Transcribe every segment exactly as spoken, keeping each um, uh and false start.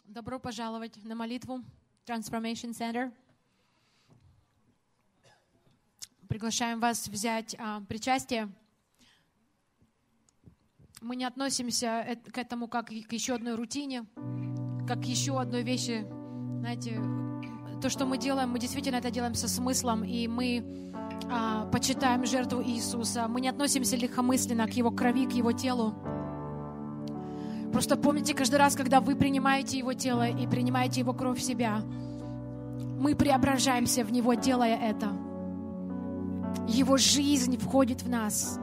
Добро пожаловать на молитву Transformation Center. Приглашаем вас взять а, причастие. Мы не относимся к этому как к еще одной рутине, как к еще одной вещи. Знаете, то, что мы делаем, мы действительно это делаем со смыслом, и мы а, почитаем жертву Иисуса. Мы не относимся легкомысленно к Его крови, к Его телу. Просто помните, каждый раз, когда вы принимаете Его тело и принимаете Его кровь в себя, мы преображаемся в Него, делая это. Его жизнь входит в нас.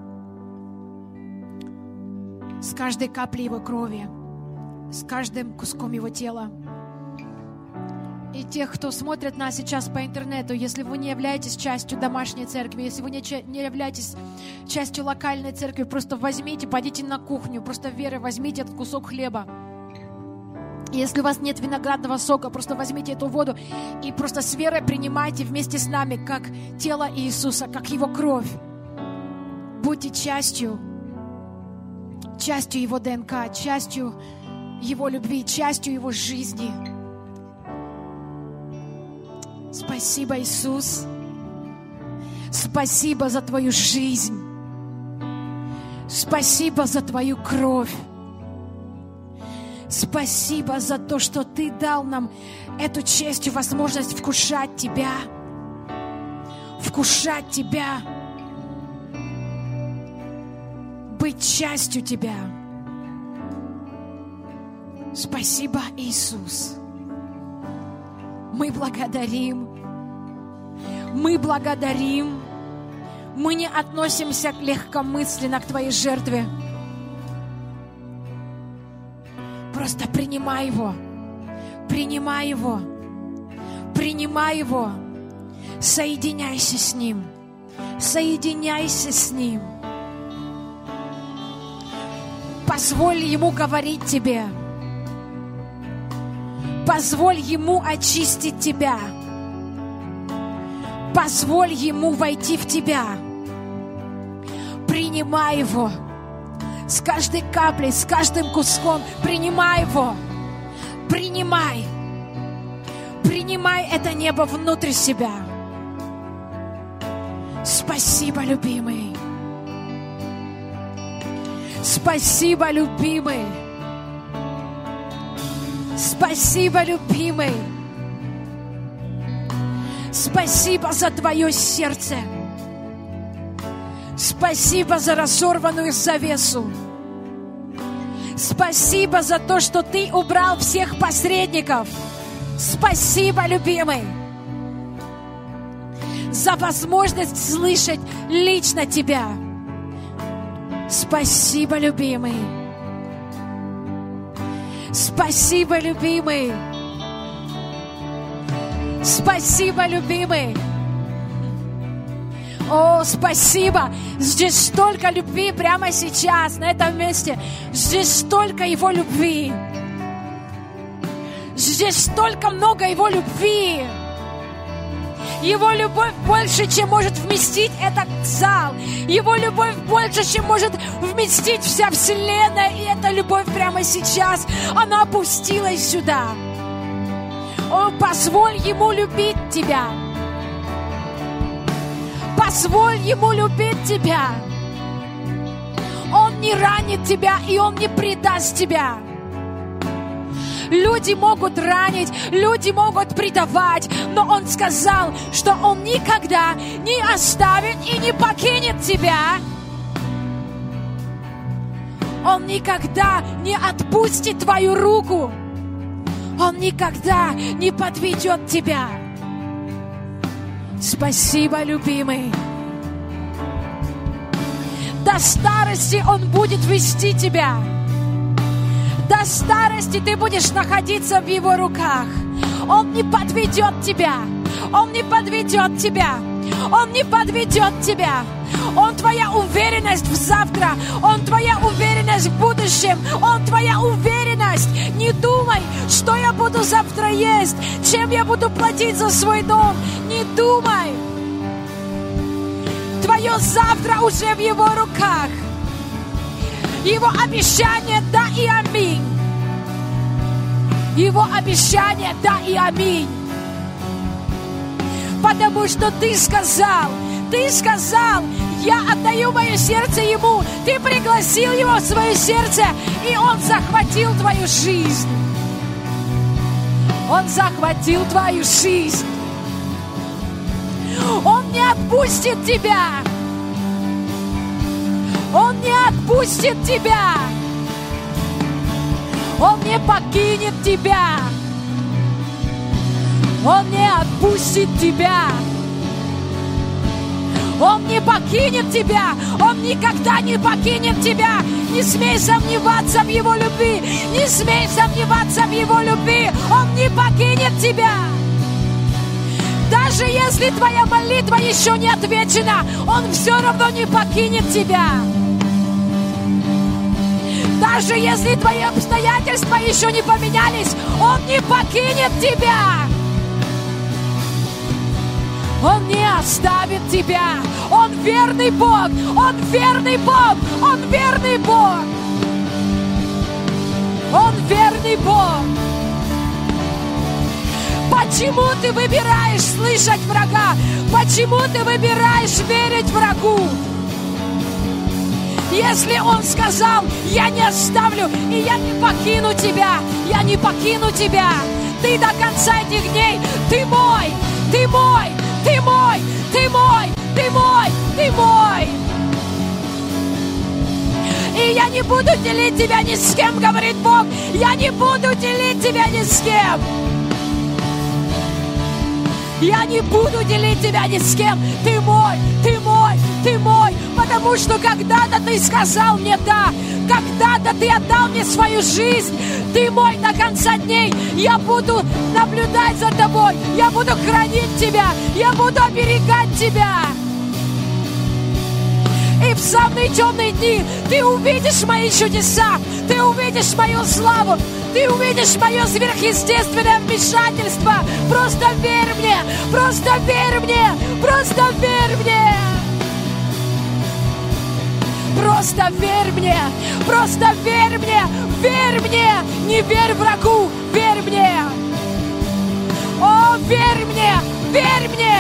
С каждой каплей Его крови, с каждым куском Его тела. И тех, кто смотрит нас сейчас по интернету, если вы не являетесь частью домашней церкви, если вы не, не являетесь частью локальной церкви, просто возьмите, пойдите на кухню, просто верой возьмите этот кусок хлеба. Если у вас нет виноградного сока, просто возьмите эту воду и просто с верой принимайте вместе с нами, как тело Иисуса, как Его кровь. Будьте частью, частью Его ДНК, частью Его любви, частью Его жизни. Спасибо, Иисус. Спасибо за Твою жизнь. Спасибо за Твою кровь. Спасибо за то, что Ты дал нам эту честь и возможность вкушать Тебя. Вкушать Тебя. Быть частью Тебя. Спасибо, Иисус. Мы благодарим. Мы благодарим. Мы не относимся легкомысленно к Твоей жертве. Просто принимай Его. Принимай Его. Принимай Его. Соединяйся с Ним. Соединяйся с Ним. Позволь Ему говорить тебе. Позволь Ему очистить тебя. Позволь Ему войти в тебя. Принимай Его. С каждой каплей, с каждым куском. Принимай Его. Принимай. Принимай это небо внутрь себя. Спасибо, любимый. Спасибо, любимый. Спасибо, любимый. Спасибо за Твое сердце. Спасибо за разорванную завесу. Спасибо за то, что Ты убрал всех посредников. Спасибо, любимый. За возможность слышать лично Тебя. Спасибо, любимый. Спасибо, любимый. Спасибо, любимый. О, спасибо. Здесь столько любви прямо сейчас, на этом месте. Здесь столько Его любви. Здесь столько много Его любви. Его любовь больше, чем может вместить этот зал. Его любовь больше, чем может вместить вся вселенная. И эта любовь прямо сейчас, она опустилась сюда. О, позволь Ему любить тебя. Позволь Ему любить тебя. Он не ранит тебя, и Он не предаст тебя. Люди могут ранить, люди могут предавать, но Он сказал, что Он никогда не оставит и не покинет тебя. Он никогда не отпустит твою руку. Он никогда не подведет тебя. Спасибо, любимый. До старости Он будет вести тебя. До старости ты будешь находиться в Его руках. Он не подведет тебя. Он не подведет тебя. Он не подведет тебя. Он твоя уверенность в завтра. Он твоя уверенность в будущем. Он твоя уверенность. Не думай, что я буду завтра есть, чем я буду платить за свой дом. Не думай. Твое завтра уже в Его руках. Его обещание да и аминь. Его обещание да и аминь. Потому что Ты сказал, Ты сказал, я отдаю мое сердце Ему. Ты пригласил Его в свое сердце, и Он захватил твою жизнь. Он захватил твою жизнь. Он не отпустит тебя. Он не отпустит тебя. Он не покинет тебя. Он не отпустит тебя. Он не покинет тебя. Он никогда не покинет тебя. Не смей сомневаться в Его любви. Не смей сомневаться в Его любви. Он не покинет тебя. Даже если твоя молитва еще не отвечена, Он все равно не покинет тебя. Даже если твои обстоятельства еще не поменялись, Он не покинет тебя. Он не оставит тебя. Он верный Бог. Он верный Бог. Он верный Бог. Он верный Бог. Почему ты выбираешь слышать врага? Почему ты выбираешь верить врагу? Если Он сказал, я не оставлю, и я не покину тебя, я не покину тебя, ты до конца этих дней, ты мой, ты мой, ты мой, ты мой, ты мой, ты мой. И я не буду делить тебя ни с кем, говорит Бог, я не буду делить тебя ни с кем. Я не буду делить тебя ни с кем. Ты мой, ты мой, ты мой. Потому что когда-то ты сказал мне да. Когда-то ты отдал мне свою жизнь. Ты мой до конца дней. Я буду наблюдать за тобой. Я буду хранить тебя. Я буду оберегать тебя. И в самые темные дни ты увидишь мои чудеса. Ты увидишь мою славу. Ты увидишь мое сверхъестественное вмешательство. Просто верь мне, просто верь мне, просто верь мне. Просто верь мне, просто верь мне, верь мне. Не верь врагу, верь мне. О, верь мне, верь мне.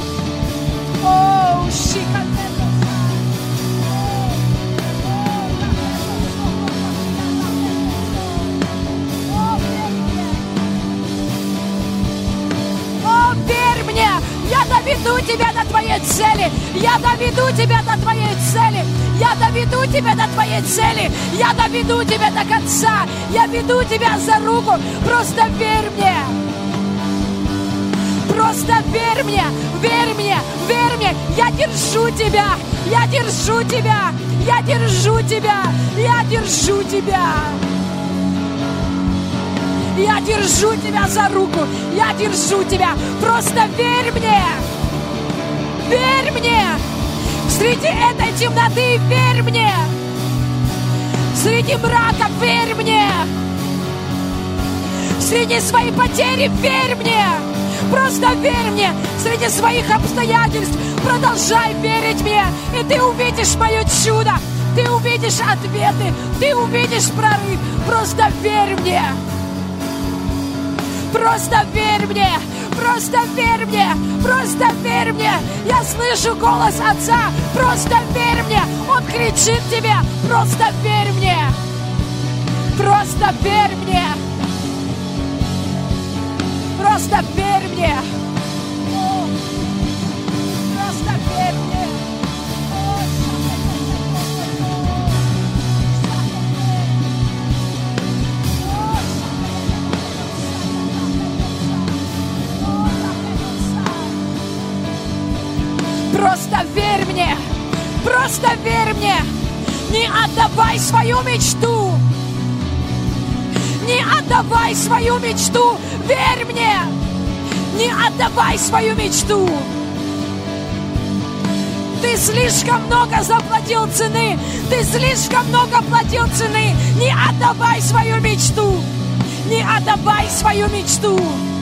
О, шика. Я доведу тебя до твоей цели. Я доведу тебя до твоей цели. Я доведу тебя до твоей цели. Я доведу тебя до конца. Я веду тебя за руку. Просто верь мне. Просто верь мне. Верь мне. Верь мне. Я держу тебя. Я держу тебя. Я держу тебя. Я держу тебя. Я держу тебя за руку. Я держу тебя. Просто верь мне. Верь мне. Среди этой темноты верь мне. Среди мрака верь мне. Среди своей потери верь мне. Просто верь мне. Среди своих обстоятельств продолжай верить мне. И ты увидишь мое чудо. Ты увидишь ответы. Ты увидишь прорыв. Просто верь мне. Просто верь мне, просто верь мне, просто верь мне. Я слышу голос Отца, просто верь мне. Он кричит тебе, просто верь мне. Просто верь мне. Просто верь мне. О, просто верь мне. Просто верь мне, просто верь мне, не отдавай свою мечту, не отдавай свою мечту, верь мне, не отдавай свою мечту. Ты слишком много заплатил цены, ты слишком много платил цены, не отдавай свою мечту, не отдавай свою мечту.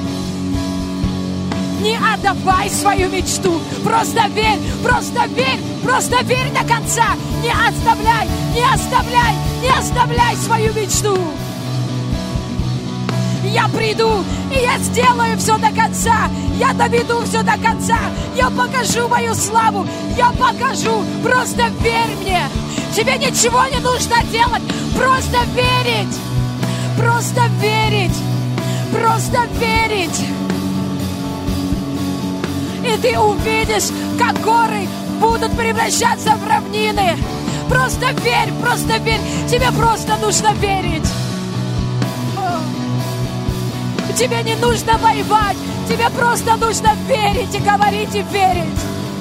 Не отдавай свою мечту. Просто верь, просто верь, просто верь до конца. Не оставляй, не оставляй, не оставляй свою мечту. Я я приду, и я сделаю все до конца. Я доведу все до конца. Я покажу мою славу. Я покажу. Просто верь мне. Тебе ничего не нужно делать. Просто верить. Просто верить. Просто верить. И ты увидишь, как горы будут превращаться в равнины. Просто верь, просто верь. Тебе просто нужно верить. Тебе не нужно воевать. Тебе просто нужно верить и говорить и верить.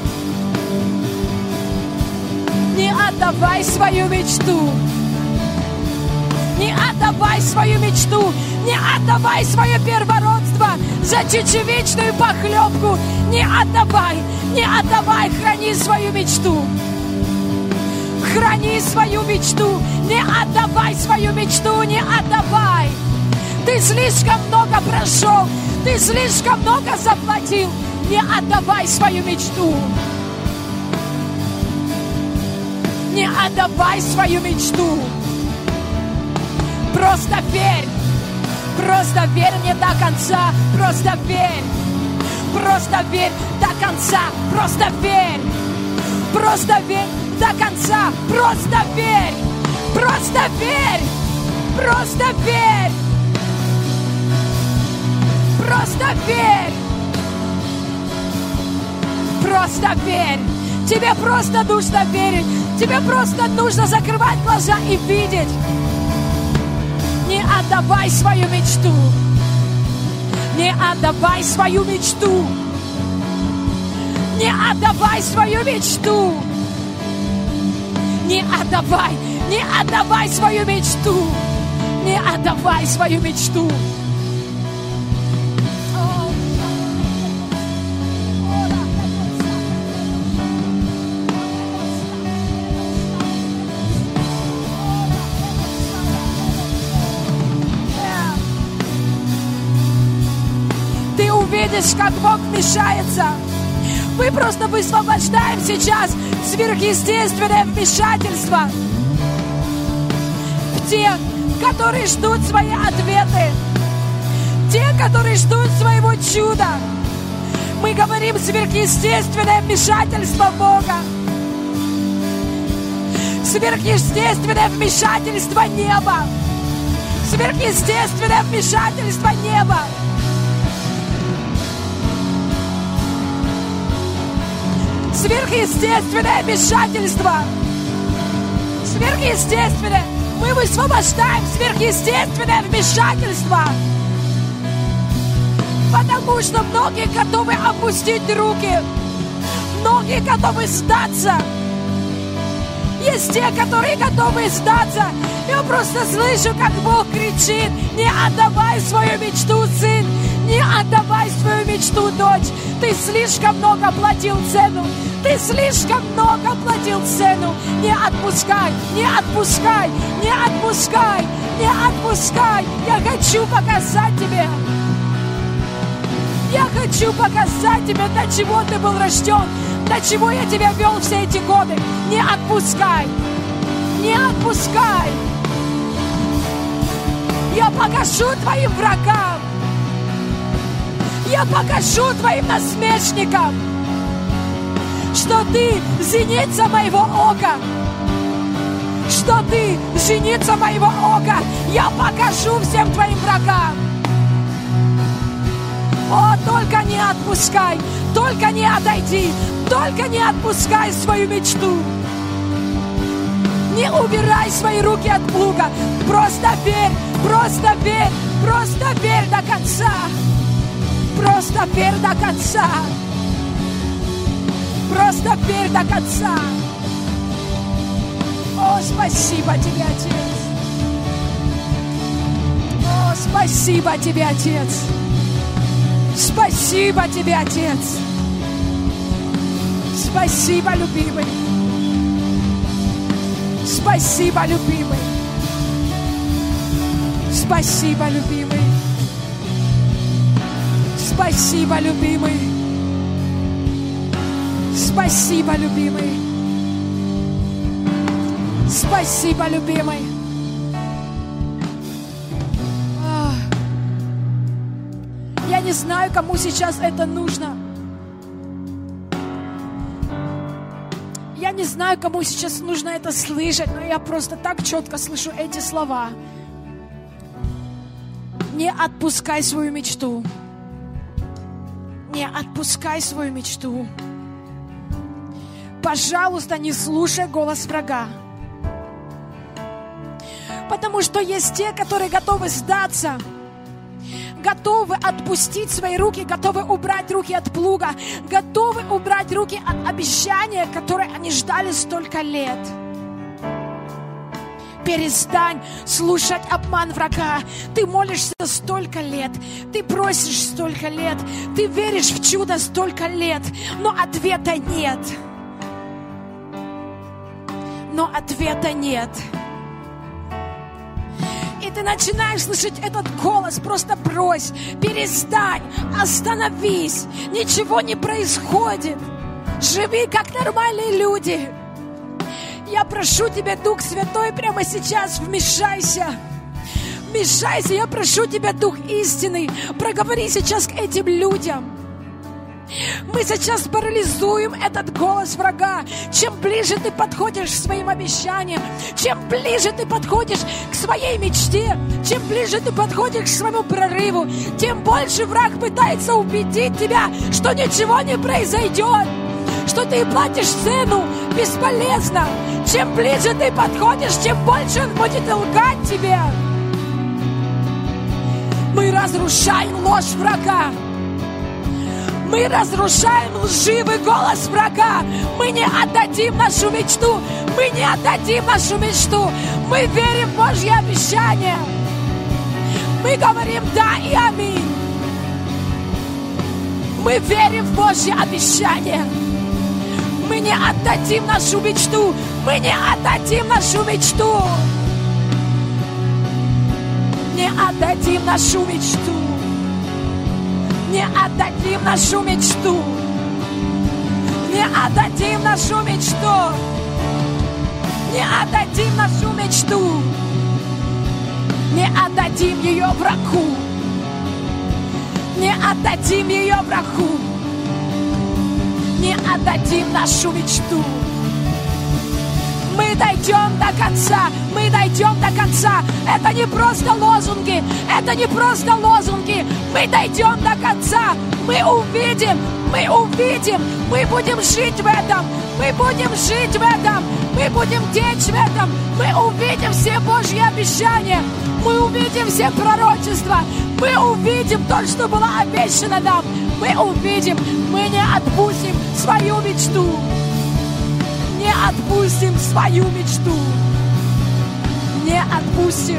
Не отдавай свою мечту. Не отдавай свою мечту. Не отдавай свое первородство за чечевичную похлебку. Не отдавай, не отдавай. Храни свою мечту. Храни свою мечту. Не отдавай свою мечту. Не отдавай. Ты слишком много прошел. Ты слишком много заплатил. Не отдавай свою мечту. Не отдавай свою мечту. Просто верь. Просто верь мне до конца. Просто верь. Просто верь до конца. Просто верь. Просто верь до конца. Просто верь. Просто верь. Просто верь. Просто верь. Просто верь. Тебе просто нужно верить. Тебе просто нужно закрывать глаза и видеть. Не отдавай свою мечту. Не отдавай свою мечту. Не отдавай свою мечту. Не отдавай. Не отдавай свою мечту. Не отдавай свою мечту. Видишь, как Бог вмешается. Мы просто высвобождаем сейчас сверхъестественное вмешательство в тех, которые ждут свои ответы, те, которые ждут своего чуда. Мы говорим сверхъестественное вмешательство Бога, сверхъестественное вмешательство неба, сверхъестественное вмешательство неба. Сверхъестественное вмешательство. Сверхъестественное. Мы высвобождаем сверхъестественное вмешательство. Потому что многие готовы опустить руки. Многие готовы сдаться. Есть те, которые готовы сдаться. Я просто слышу, как Бог кричит: не отдавай свою мечту, сын. Не отдавай свою мечту, дочь. Ты слишком много платил цену. Ты слишком много платил цену. Не отпускай, не отпускай, не отпускай, не отпускай. Я хочу показать тебе. Я хочу показать тебе, для чего ты был рожден, для чего я тебя вел все эти годы. Не отпускай, не отпускай. Я покажу твоим врагам. Я покажу твоим насмешникам, что ты зеница моего ока, что ты зеница моего ока. Я покажу всем твоим врагам. О, только не отпускай, только не отойди, только не отпускай свою мечту. Не убирай свои руки от плуга. Просто верь, просто верь, просто верь до конца. Просто верь до конца. Просто верь до конца. О, спасибо тебе, Отец. О, спасибо тебе, Отец. Спасибо тебе, Отец. Спасибо, любимый. Спасибо, любимый. Спасибо, любимый. Спасибо, любимый. Спасибо, любимый. Спасибо, любимый. не знаю, кому сейчас это нужно. Я не знаю, кому сейчас нужно это слышать, но я просто так четко слышу эти слова. Не отпускай свою мечту. Не отпускай свою мечту. Пожалуйста, не слушай голос врага. Потому что есть те, которые готовы сдаться, готовы отпустить свои руки, готовы убрать руки от плуга, готовы убрать руки от обещания, которое они ждали столько лет. Перестань слушать обман врага. Ты молишься столько лет, ты просишь столько лет, ты веришь в чудо столько лет, но ответа нет. Но ответа нет. И ты начинаешь слышать этот голос, просто брось, перестань, остановись, ничего не происходит. Живи как нормальные люди. Я прошу тебя, Дух Святой, прямо сейчас вмешайся. Вмешайся, я прошу тебя, Дух истины, проговори сейчас к этим людям. Мы сейчас парализуем этот голос врага. Чем ближе ты подходишь к своим обещаниям, чем ближе ты подходишь к своей мечте, чем ближе ты подходишь к своему прорыву, тем больше враг пытается убедить тебя, что ничего не произойдет, что ты платишь цену бесполезно. Чем ближе ты подходишь, тем больше он будет лгать тебе. Мы разрушаем ложь врага. Мы разрушаем лживый голос врага. Мы не отдадим нашу мечту. Мы не отдадим нашу мечту. Мы верим в Божье обещание. Мы говорим да и аминь. Мы верим в Божье обещание. Мы не отдадим нашу мечту. Мы не отдадим нашу мечту. Не отдадим нашу мечту. Не отдадим нашу мечту. Не отдадим нашу мечту. Не отдадим нашу мечту. Не отдадим ее врагу. Не отдадим ее врагу. Не отдадим нашу мечту. Мы дойдем до конца. Мы дойдем до конца. Это не просто лозунги. Это не просто лозунги. Мы дойдем до конца. Мы увидим. Мы увидим. Мы будем жить в этом. Мы будем жить в этом. Мы будем течь в этом. Мы увидим все Божьи обещания. Мы увидим все пророчества. Мы увидим то, что было обещано нам. Мы увидим. Мы не отпустим свою мечту. Не отпустим свою мечту. Не отпустим.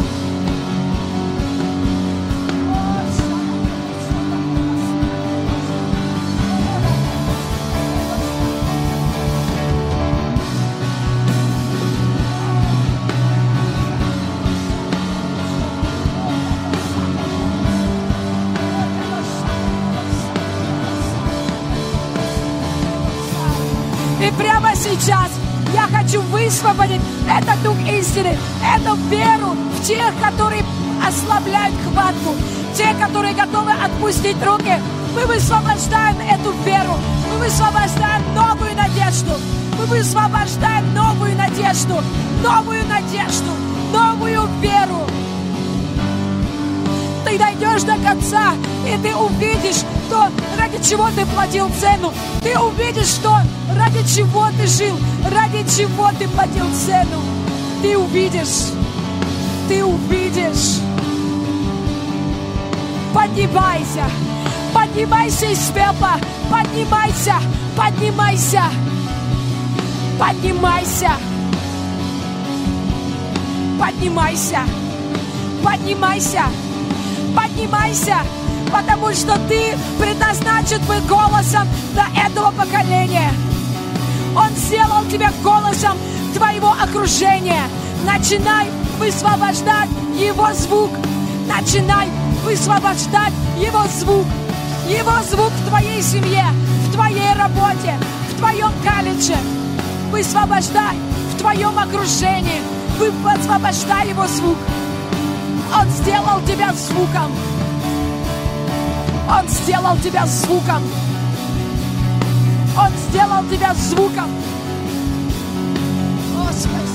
И прямо сейчас я хочу высвободить этот дух истины, эту веру в тех, которые ослабляют хватку, те, которые готовы отпустить руки. Мы высвобождаем эту веру, мы высвобождаем новую надежду, мы высвобождаем новую надежду, новую надежду, новую веру. Ты дойдешь до конца, и ты увидишь то, ради чего ты платил цену. Ты увидишь то, ради чего ты жил, ради чего ты платил цену. Ты увидишь, ты увидишь. Поднимайся, поднимайся из пепла, поднимайся, поднимайся, поднимайся, поднимайся, поднимайся. Поднимайся, потому что ты предназначен быть голосом для этого поколения. Он сделал тебя голосом твоего окружения. Начинай высвобождать его звук. Начинай высвобождать его звук. Его звук в твоей семье, в твоей работе, в твоем колледже. Высвобождай в твоем окружении. Высвобождай его звук. Он сделал тебя звуком. Он сделал тебя звуком. Он сделал тебя звуком. О, спасибо.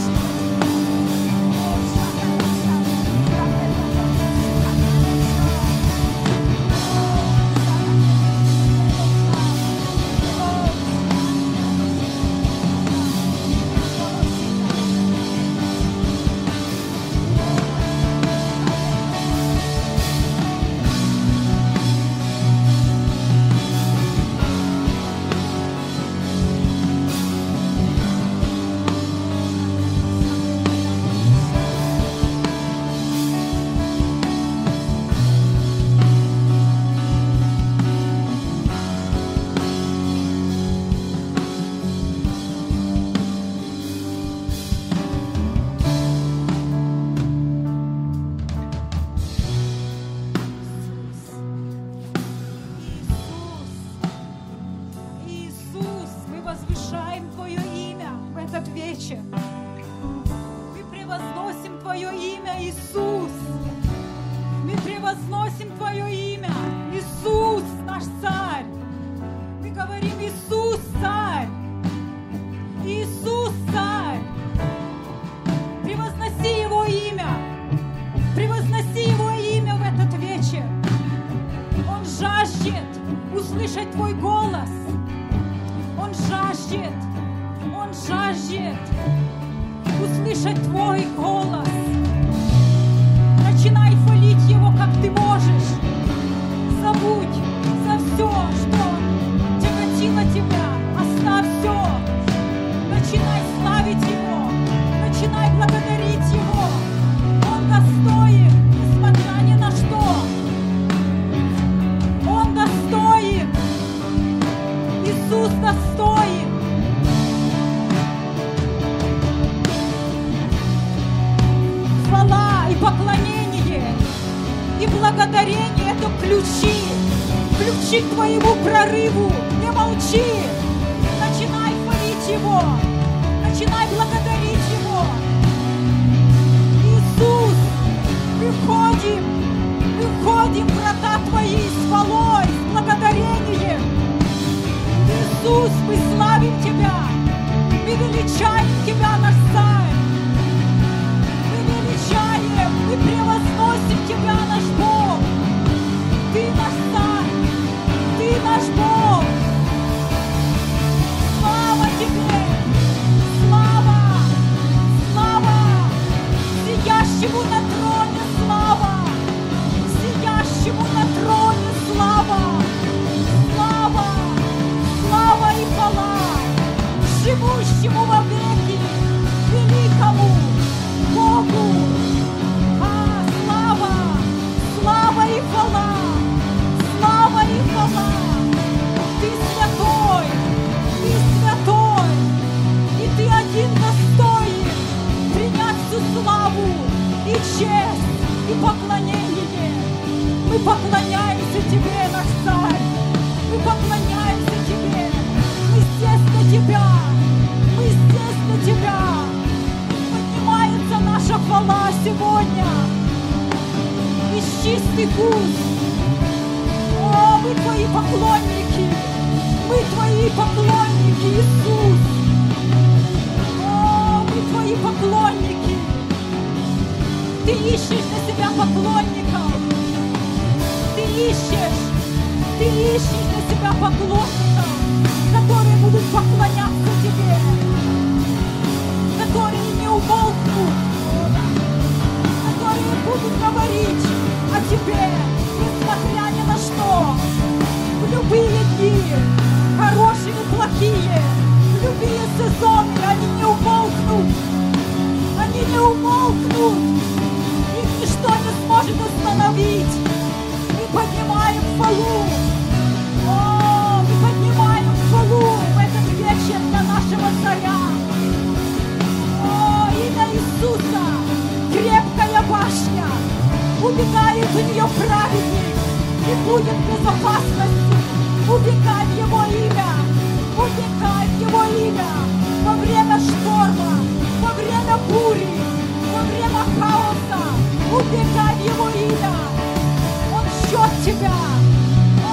Убегай в Его имя. Он ждет тебя.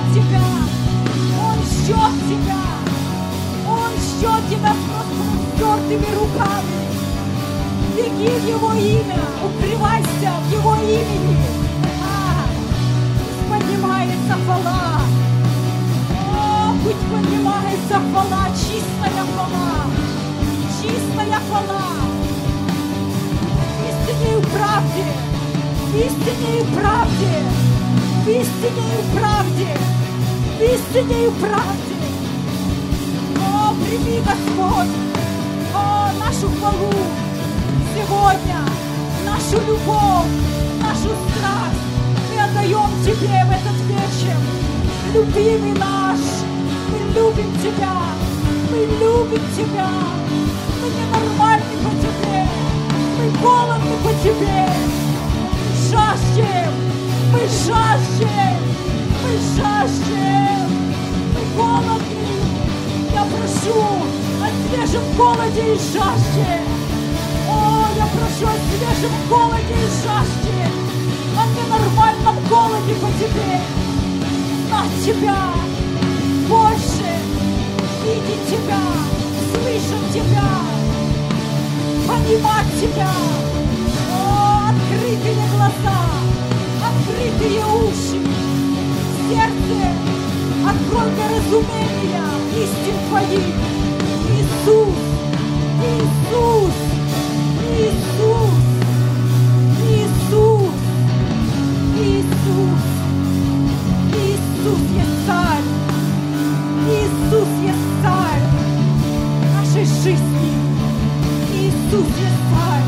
ждет тебя. Он ждет тебя. Он ждет тебя с простертыми руками. Беги в Его имя, укрывайся в Его имени. А, поднимается хвала. О, пусть поднимается хвала, чистая хвала. Чистая хвала. В истине и правде. В истине и правде. В истине и правде. В истине и правде. О, прими, Господь, о, нашу хвалу сегодня, нашу любовь, нашу страсть мы отдаем Тебе в этот вечер. Любимый наш, мы любим Тебя, мы любим Тебя. Мы ненормальны по Тебе, мы голодны по Тебе. Мы жаждем, мы жаждем, мы жаждем, мы голодны. Я прошу о свежем голоде и жажде. О, я прошу о свежем голоде и жажде, о ненормальном голоде по Тебе. Знать Тебя больше, видеть Тебя, слышать Тебя, понимать Тебя. О, открытые глаза, открытые уши, сердце, открой-ка разумение истин Твоих. Иисус, Иисус, Иисус, Иисус, Иисус, Иисус есть Царь, Иисус есть Царь нашей жизни, Иисус есть Царь.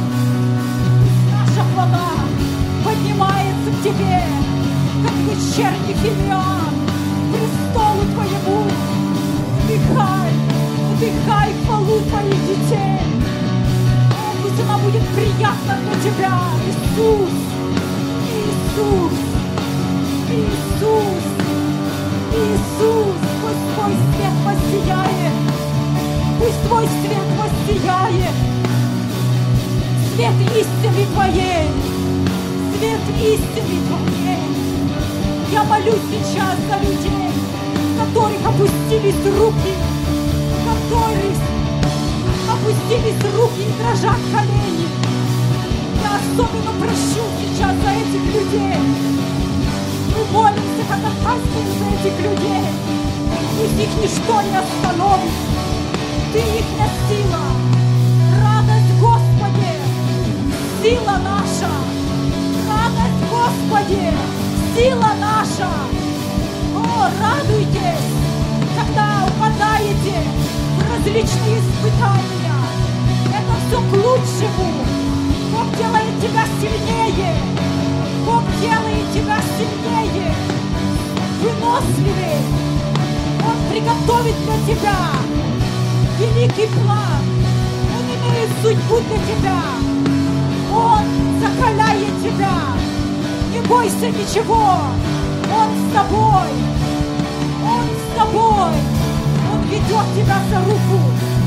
Наша хвала поднимается к Тебе, как вечерний фимиам, к престолу Твоему. Вдыхай, вдыхай хвалу Твоих детей. Пусть она будет приятна для Тебя, Иисус, Иисус, Иисус, Иисус. Пусть Твой свет воссияет, пусть Твой свет воссияет, свет истины Твоей, свет истины Твоей. Я молюсь сейчас за людей, у которых опустились руки, которых опустились руки и дрожат колени. Я особенно прошу сейчас за этих людей. Мы молимся, ходатайствуем за этих людей. Пусть их ничто не остановит. Ты их сила. Радость, Господи, сила наша. Радость, Господи, сила наша. О, радуйтесь, когда упадаете в различные испытания. Это все к лучшему. Бог делает тебя сильнее. Бог делает тебя сильнее, выносливее. Он приготовит для тебя великий план. Он имеет судьбу для тебя. Он закаляет тебя. Не бойся ничего. Он с тобой. Он с тобой. Он ведет тебя за руку.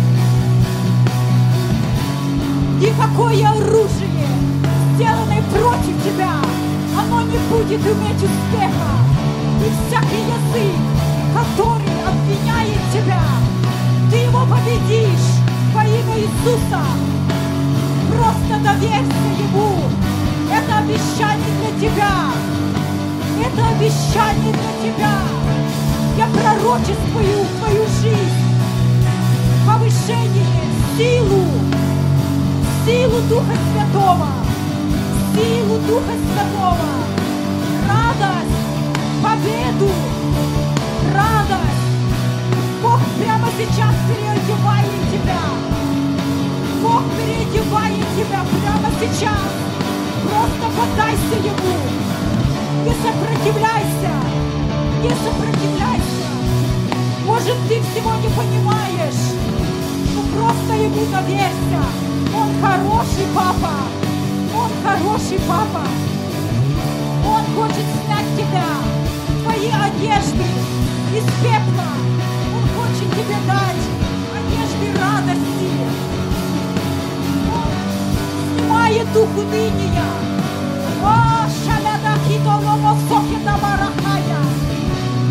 Никакое оружие, сделанное против тебя, оно не будет иметь успеха. И всякий язык, который обвиняет тебя, ты его победишь во имя Иисуса. Просто доверься Ему. Это обещание для тебя. Это обещание для тебя. Я пророчествую в твою жизнь повышение, силу, силу Духа Святого, силу Духа Святого, радость, победу, радость. Бог прямо сейчас переодевает тебя. Бог переодевает тебя прямо сейчас. Просто поддайся Ему. Не сопротивляйся. Не сопротивляйся. Может, ты всего не понимаешь, но просто Ему доверься. Он хороший папа. Он хороший папа. Он хочет снять тебя, твои одежды из пепла. Он хочет тебе дать одежды радости. Он снимает дух уныния. О, шаляда хитоломо сокета барахая.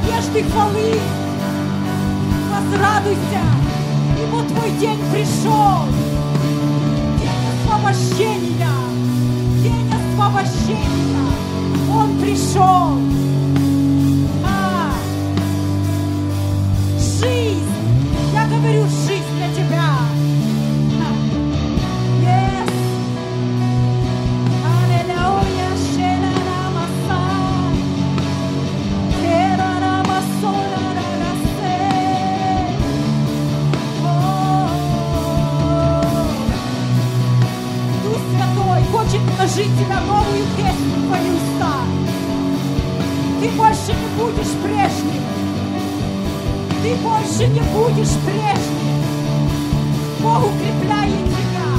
одежды хвалы. Возрадуйся, ибо твой день пришел. День освобождения, день освобождения. Он пришел. А, жизнь, я говорю, жизнь для тебя. Yes. Аллилуйя, шена рамаса, тера рамасола рарасе. Дух Святой хочет вложить в тебя новую песню в твои уста. Ты больше не будешь прежним. Ты больше не будешь прежним. Бог укрепляет тебя.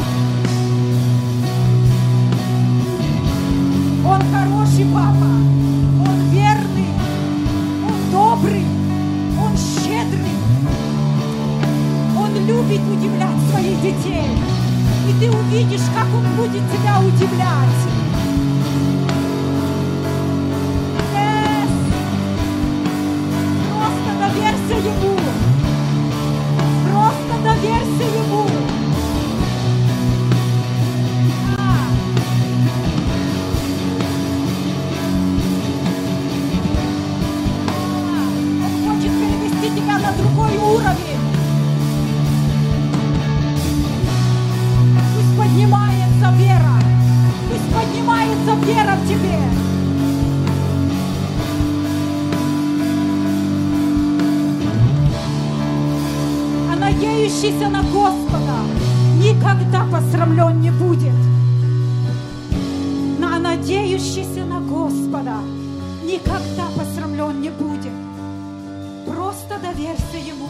Он хороший папа. Он верный. Он добрый. Он щедрый. Он любит удивлять своих детей. И ты увидишь, как Он будет тебя удивлять. Yes. Просто доверься Ему. Просто доверься Ему. А. А. Он хочет перевести тебя на другой уровень. Пусть поднимается вера. Пусть поднимается вера в тебе. Надеющийся на Господа никогда посрамлен не будет. На надеющийся на Господа никогда посрамлен не будет. Просто доверься Ему.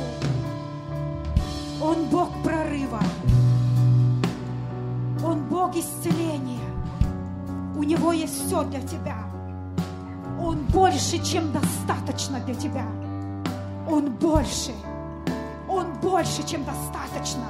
Он Бог прорыва. Он Бог исцеления. У Него есть все для тебя. Он больше, чем достаточно для тебя. Он больше. Он больше, чем достаточно.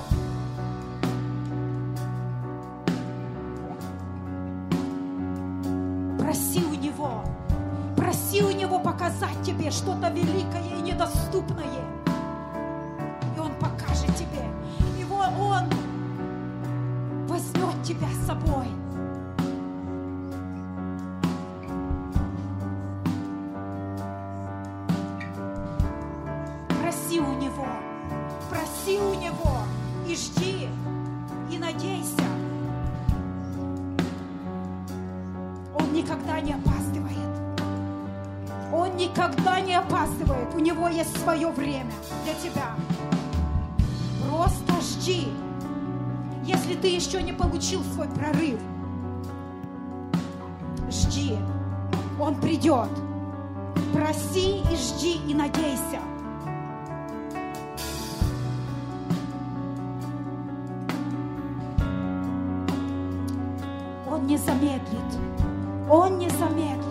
Проси у Него. Проси у Него показать тебе что-то великое и недоступное. И Он покажет тебе. И Он возьмет тебя с собой. Проси у Него, проси у Него и жди, и надейся. Он никогда не опаздывает. Он никогда не опаздывает. У Него есть свое время для тебя. Просто жди. Если ты еще не получил свой прорыв, жди. Он придет. Проси и жди, и надейся. Он не замедлит. Он не замедлит.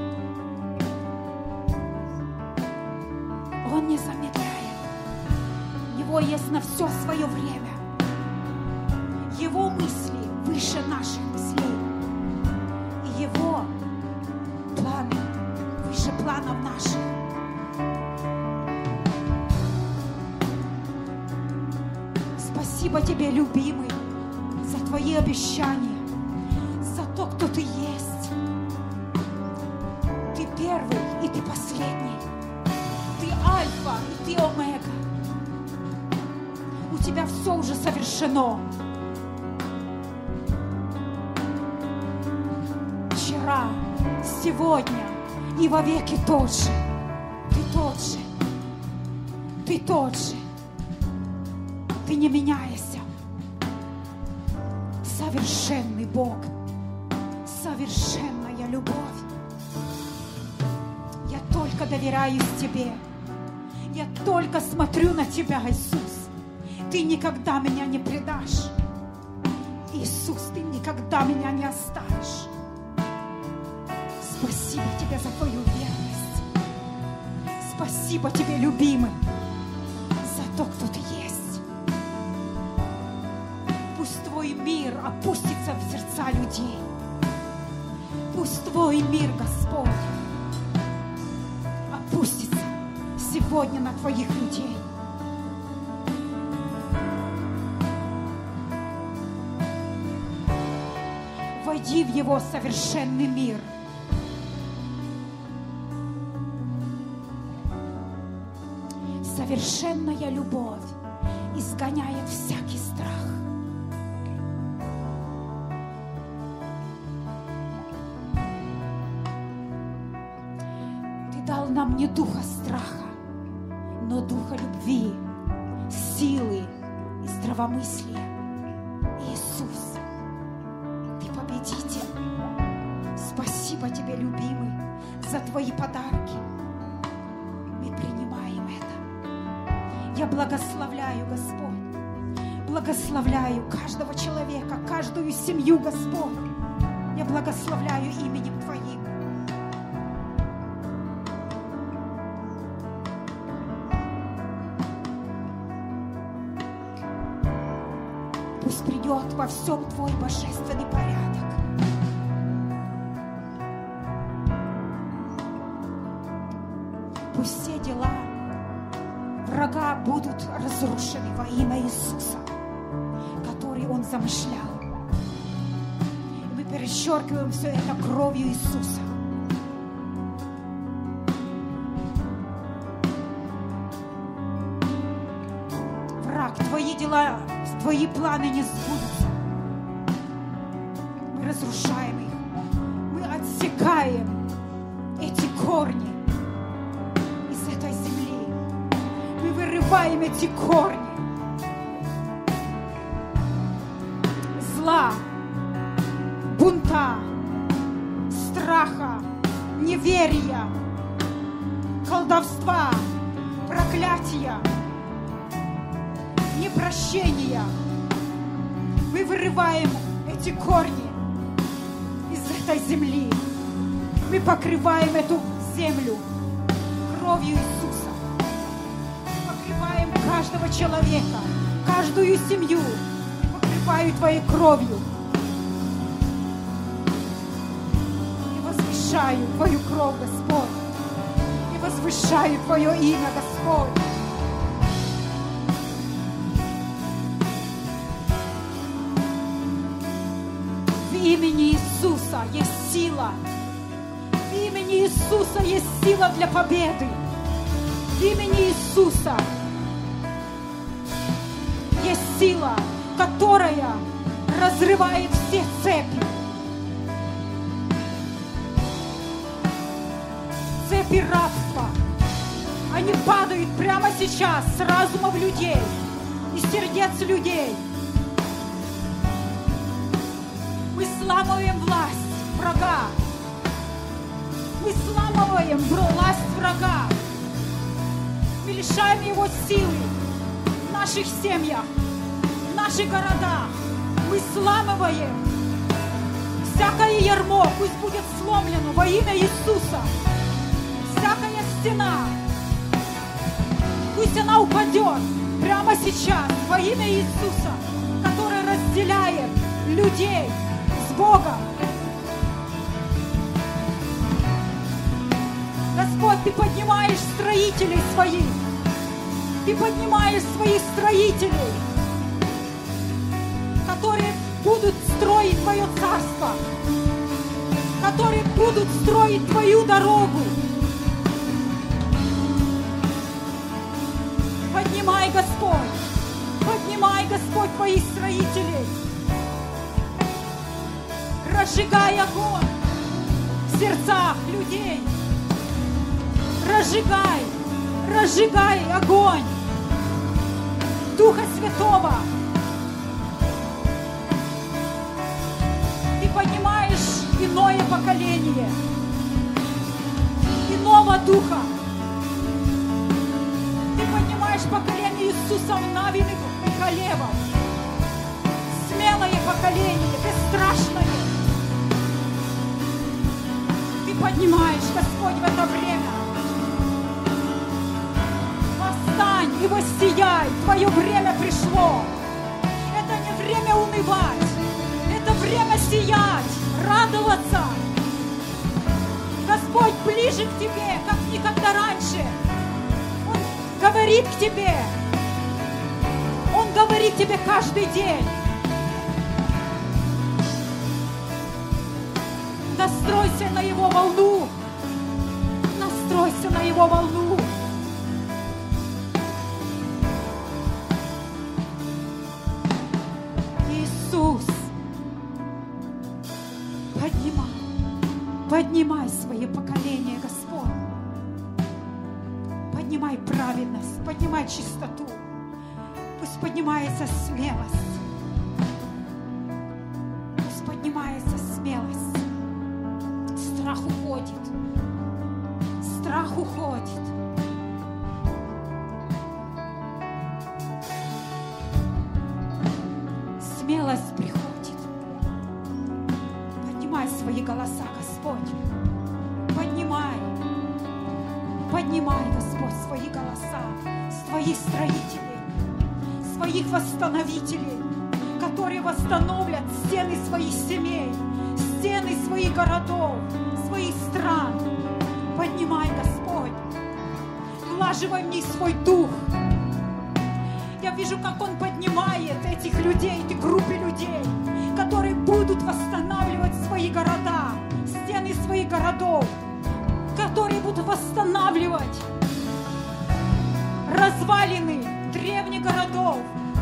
Он не замедляет. У Него есть на все свое время. Его мысли выше наших мыслей. И Его планы выше планов наших. Спасибо Тебе, любимый, за Твои обещания. То, кто ты есть. Ты первый и ты последний. Ты альфа и ты омега. У тебя все уже совершено. Вчера, сегодня и вовеки тот же. Ты тот же. Ты тот же. Ты не меняешься. Совершенный Бог. Совершенная любовь. Я только доверяюсь Тебе. Я только смотрю на Тебя, Иисус. Ты никогда меня не предашь. Иисус, Ты никогда меня не оставишь. Спасибо Тебе за Твою верность. Спасибо Тебе, любимый, за то, кто Ты есть. Пусть Твой мир опустится в сердца людей. Пусть Твой мир, Господь, опустится сегодня на Твоих людей. Войди в Его совершенный мир. Совершенная любовь изгоняет всякий страх. Ты дал нам не духа страха, но духа любви, силы и здравомыслия. Иисус, Ты победитель. Спасибо Тебе, любимый, за Твои подарки. Мы принимаем это. Я благословляю, Господь. Благословляю каждого человека, каждую семью, Господь. Я благословляю именем Твоим. Пусть придет во всем Твой божественный порядок. Пусть все дела врага будут разрушены во имя Иисуса, который Он замышлял. И мы перечеркиваем все это кровью Иисуса. Враг, Твои дела, Твои планы не сбудутся. Мы разрушаем их. Мы отсекаем эти корни из этой земли. Мы вырываем эти корни зла, бунта, страха, неверия, колдовства, проклятия, непрощения. Мы вырываем эти корни из этой земли. Мы покрываем эту землю кровью Иисуса. Покрываем каждого человека, каждую семью. Покрываю Твоей кровью. И возвышаю Твою кровь, Господь. И возвышаю Твое имя, Господь. В имени Иисуса есть сила. В имени Иисуса есть сила для победы. В имени Иисуса есть сила, которая разрывает все цепи. Цепи рабства. Они падают прямо сейчас с разумов людей и сердец людей. Мы сламываем власть врага. Мы сламываем власть врага. Мы лишаем его силы в наших семьях, в наших городах. Мы сламываем всякое ярмо, пусть будет сломлено во имя Иисуса. Всякая стена, пусть она упадет прямо сейчас во имя Иисуса, который разделяет людей с Богом. Господь, Ты поднимаешь строителей своих. Ты поднимаешь своих строителей, которые будут строить Твое царство, которые будут строить Твою дорогу. Поднимай, Господь, поднимай, Господь, Твоих строителей. Разжигай огонь в сердцах людей. Разжигай, разжигай огонь Духа Святого. Ты поднимаешь иное поколение, иного Духа. Ты поднимаешь поколение Иисусов Навиных и Калевов. Смелое поколение, бесстрашное. Ты поднимаешь, Господь, в это время. Восстань и воссияй, Твое время пришло. Это не время унывать, это время сиять, радоваться. Господь ближе к тебе, как никогда раньше. Он говорит к тебе. Он говорит тебе каждый день. Настройся на Его волну. Настройся на Его волну. Иисус, поднимай, поднимай свои поколения, Господь. Поднимай праведность, поднимай чистоту. Пусть поднимается смелость. Пусть поднимается смелость. Страх уходит. Страх уходит. Смелость приходит. Поднимай свои голоса, Господь. Поднимай. Поднимай, Господь, свои голоса. Своих строителей. Своих восстановителей, которые восстановят стены своих семей, стены своих городов, своих стран. Поднимай, Господь. Влаживай в них свой дух. Я вижу, как Он поднимает этих людей, эти группы людей, которые будут восстанавливать свои города, стены своих городов, которые будут восстанавливать развалины древних городов.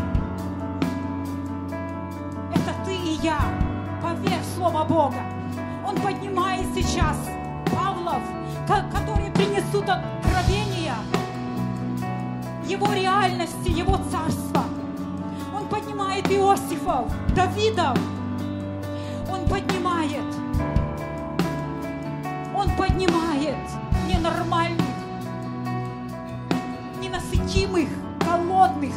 Это ты и я. Поверь в Слово Бога. Он поднимает сейчас Павлов, которые принесут откровения Его реальности, Его царства. Он поднимает Иосифов, Давидов. Он поднимает. Он поднимает ненормальных, ненасытимых, голодных.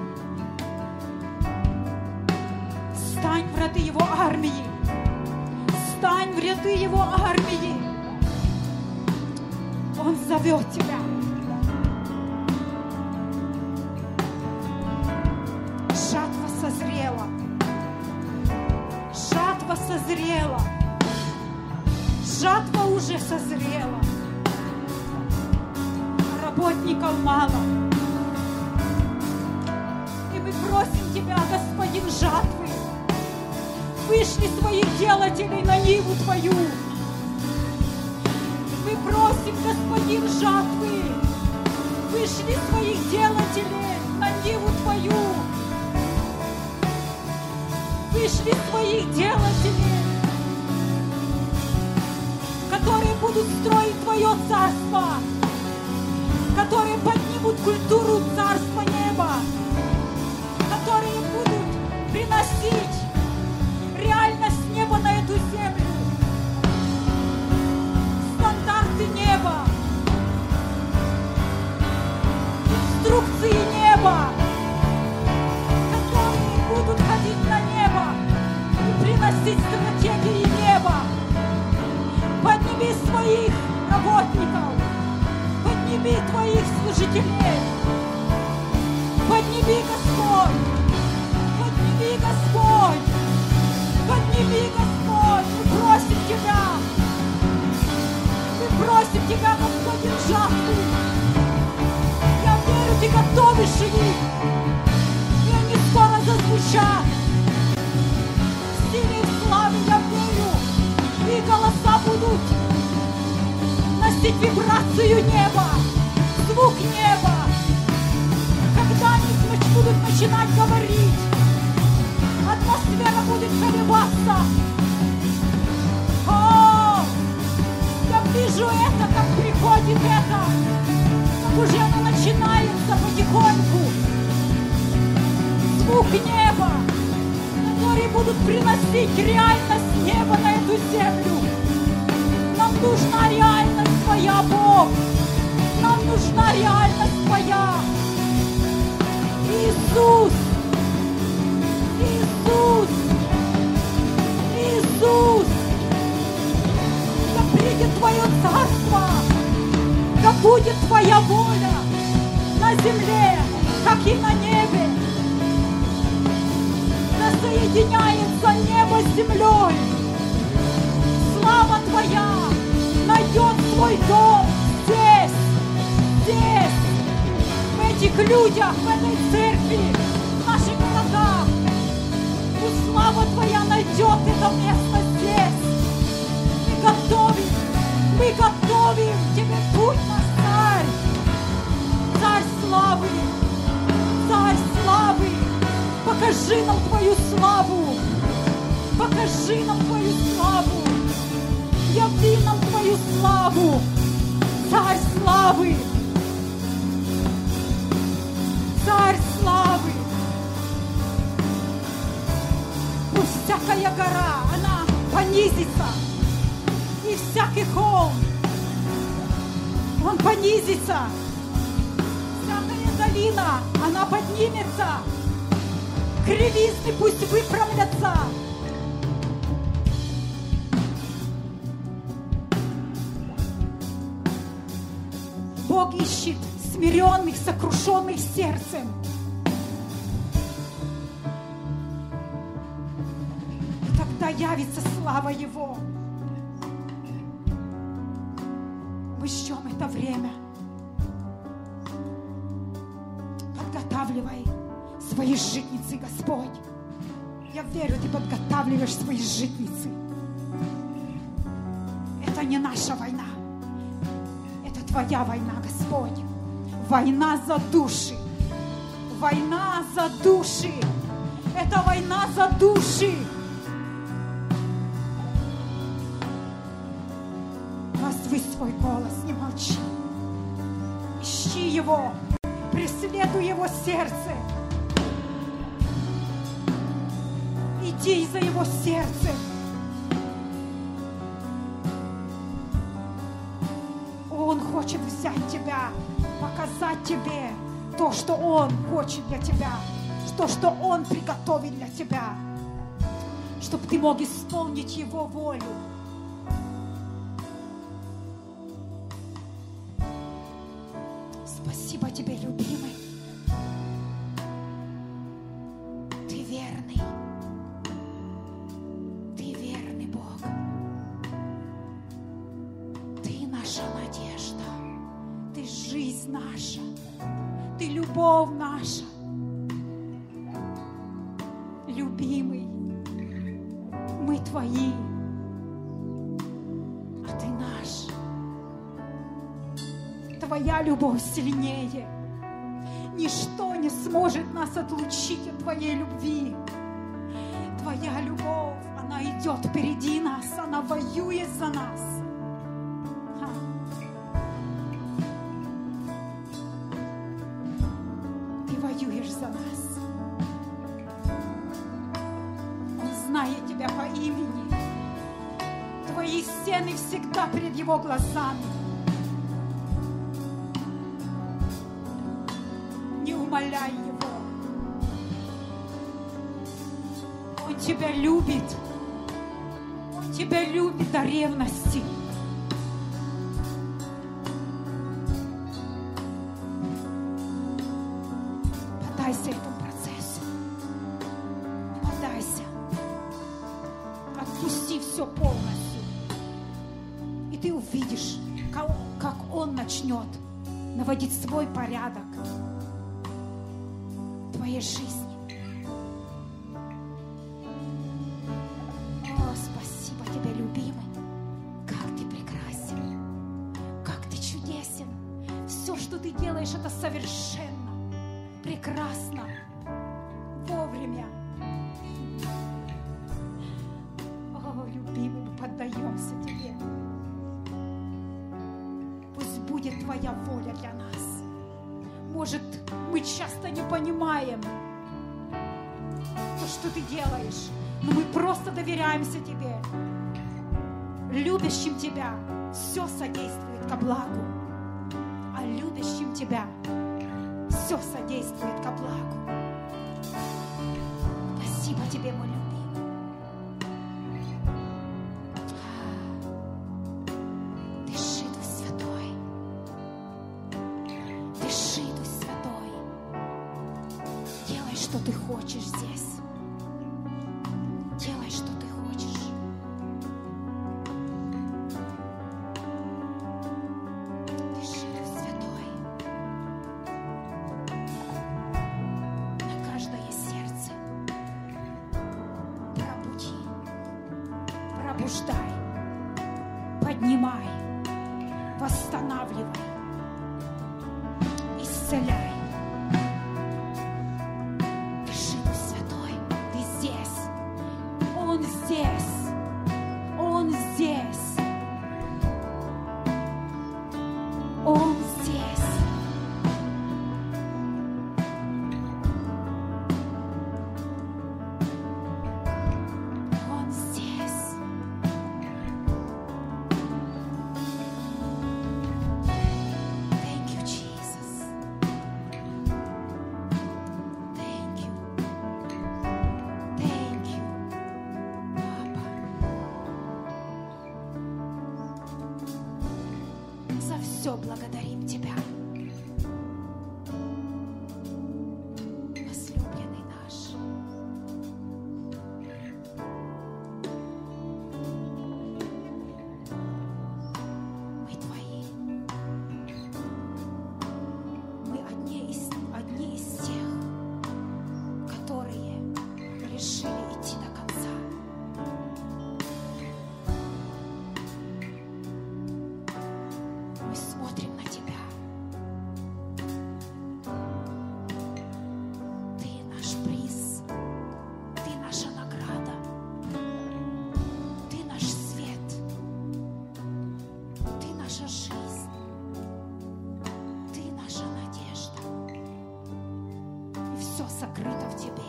Стань в ряды Его армии. Стань в ряды Его армии. Он зовет тебя. Жатва созрела. Жатва созрела. Жатва уже созрела. Работников мало. И мы просим Тебя, Господин жатвы, вышли своих делателей на ниву Твою. Мы просим, Господин жатвы, вышли своих делателей на ниву Твою. Вышли своих делателей, которые будут строить Твое царство, которые поднимут культуру Царства Неба, которые будут приносить реальность неба на эту землю, стандарты неба, инструкции неба, которые будут ходить на небо и приносить стратегии неба. Подними своих работников, подними Твоих служителей, подними, Господь, подними, Господь, подними, Господь, мы просим Тебя, мы просим Тебя, Господин жатвы. Я верю, Ты готовишь их, и они скоро зазвучат. В силе и в славе я верю, и голоса будут носить вибрацию неба, звук неба. Когда они будут начинать говорить, атмосфера будет колебаться. О, я вижу это, как приходит это, как уже оно начинается потихоньку. Звук неба, которые будут приносить реальность неба на эту землю. Нам нужна реальность Твоя, Бог. Нам нужна реальность Твоя. Иисус, Иисус, Иисус. Да придет Твое царство, да будет Твоя воля на земле, как и на небе. Да соединяется небо с землей. Слава Твоя найдет свой дом здесь, здесь. Мы этих людях, в этой церкви, в наших городах. Пусть слава Твоя найдет это место здесь. Мы готовим, мы готовим Тебе путь, наш Царь. Царь славы, Царь славы, покажи нам Твою славу, покажи нам Твою славу, яви нам Твою славу, Царь славы, Царь славы. Пусть всякая гора, она понизится, и всякий холм, он понизится. Всякая долина, она поднимется. Кривизны пусть выпрямлятся. Бог ищет смиренных, сокрушенных сердцем. И тогда явится слава Его. Мы ждем это время. Подготавливай свои житницы, Господь. Я верю, Ты подготавливаешь свои житницы. Это не наша война. Это Твоя война, Господь. Война за души. Война за души. Это война за души. Возвысь свой голос, не молчи. Ищи Его. Преследуй Его сердце. Иди за Его сердцем. Он хочет взять тебя, показать тебе то, что Он хочет для тебя, то, что Он приготовит для тебя, чтобы ты мог исполнить Его волю. Спасибо Тебе, любимый. Ты верный. Ты верный Бог. Ты наша надежда. Ты жизнь наша. Ты любовь наша. Любимый, мы Твои, а Ты наш. Твоя любовь сильнее. Ничто не сможет нас отлучить от Твоей любви. Твоя любовь, она идет впереди нас, она воюет за нас. Ты воюешь за нас. Он знает тебя по имени. Твои стены всегда перед Его глазами. Умоляй Его. Он тебя любит. Он тебя любит до ревности. Поддайся этому процессу. Поддайся. Отпусти все полностью. И ты увидишь, как Он начнет наводить свой порядок твоей жизни. О, спасибо Тебе, любимый. Как Ты прекрасен, как Ты чудесен. Все, что Ты делаешь, это совершенно прекрасно, вовремя. О, любимый, мы поддаемся Тебе. Пусть будет Твоя воля для нас. Может, мы часто не понимаем то, что Ты делаешь, но мы просто доверяемся Тебе. Любящим Тебя все содействует ко благу, а любящим Тебя все содействует ко благу. Спасибо Тебе, мой любимый. Что Ты хочешь здесь. Делай, что Ты хочешь. Дыши, Дух Святой. пробуждай, поднимай, восстанавливай, исцеляй. Дыши, Дух Святой, Ты здесь, Он здесь, Он здесь, Он здесь. Он здесь. Thank you, Jesus. Thank you. Thank you, Папа. За все благодарим Тебя. Возлюбленный наш. Мы Твои. Мы одни из, одни из тех, которые решили идти до конца. Мы смотрим на Тебя. Ты наш приз. Ты наша награда. Ты наш свет. Ты наша жизнь. Ты наша надежда. И все сокрыто в Тебе.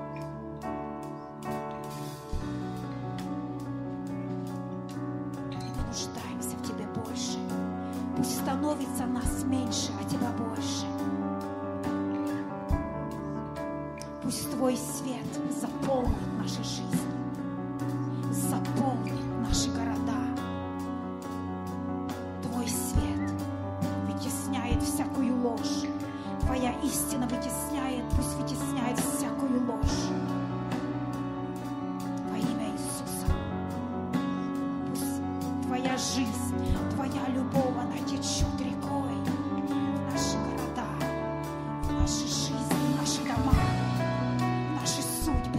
И мы нуждаемся в Тебе больше. Пусть становится нас меньше, а Тебя больше. Пусть Твой свет заполнит наши жизни, заполнит наши города. Твой свет вытесняет всякую ложь. Твоя истина вытесняет, пусть вытесняет всякую ложь. Во имя Иисуса. Пусть Твоя жизнь, Твоя любовь, она течет рекой в наши города, в наши жизни, в наши дома, в наши судьбы.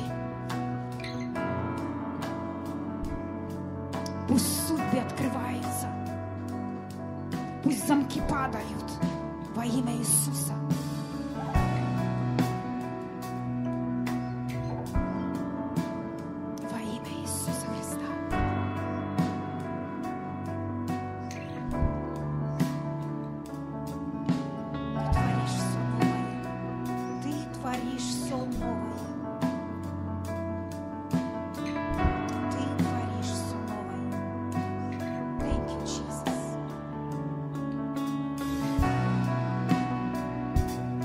Пусть судьбы открываются, пусть замки падают во имя Иисуса. Во имя Иисуса Христа. Ты творишь все новое. Ты творишь все новое. Ты творишь все новое. Thank you, Jesus.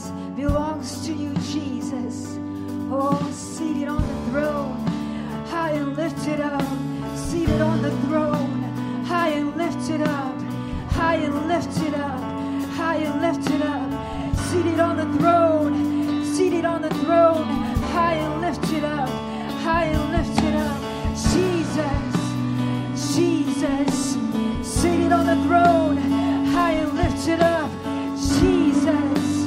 praise belongs to you, Jesus. Oh, seated on the throne, high and lifted up, seated on the throne, high and lifted up, high and lifted up, high and lifted up, seated on the throne, seated on the throne, high and lifted up, high and lifted up, Jesus, Jesus, seated on the throne, high and lifted up, Jesus,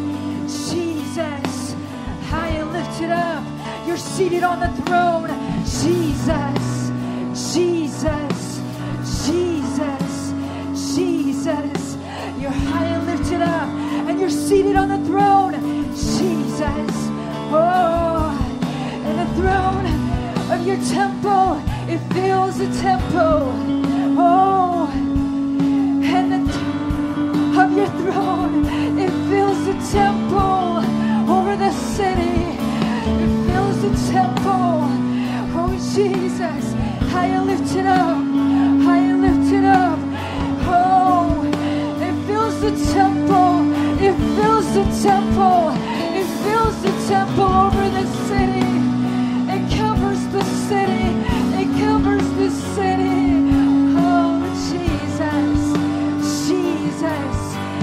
Jesus, high and lifted up. You're seated on the throne, Jesus, Jesus, Jesus, Jesus. You're high and lifted up, and you're seated on the throne, Jesus. Oh, and the throne of your temple, it fills the temple. Oh, and the of your throne, it fills the temple over the city. It fills the temple. Oh, Jesus, high and lifted up, high and lifted up. Oh, it fills the temple. It fills the temple. It fills the temple over the city. It covers the city. It covers the city. Oh, Jesus, Jesus,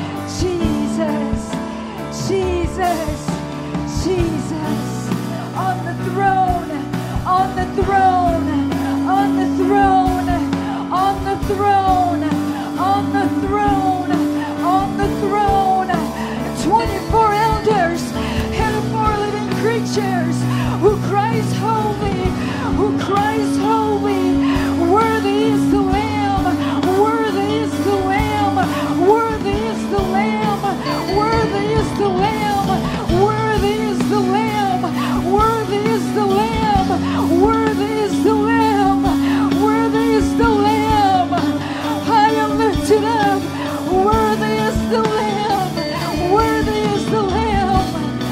Jesus, Jesus, Jesus. On the throne, on the throne, on the throne, on the throne, on the throne, on the throne. twenty-four elders and four living creatures who cries holy, who cries holy. Worthy is the Lamb, worthy is the Lamb, worthy is the Lamb, worthy is the Lamb, worthy is the Lamb, worthy is the Lamb, worthy is the Lamb, worthy is the Lamb. High and lifted up, worthy is the Lamb, worthy is the Lamb.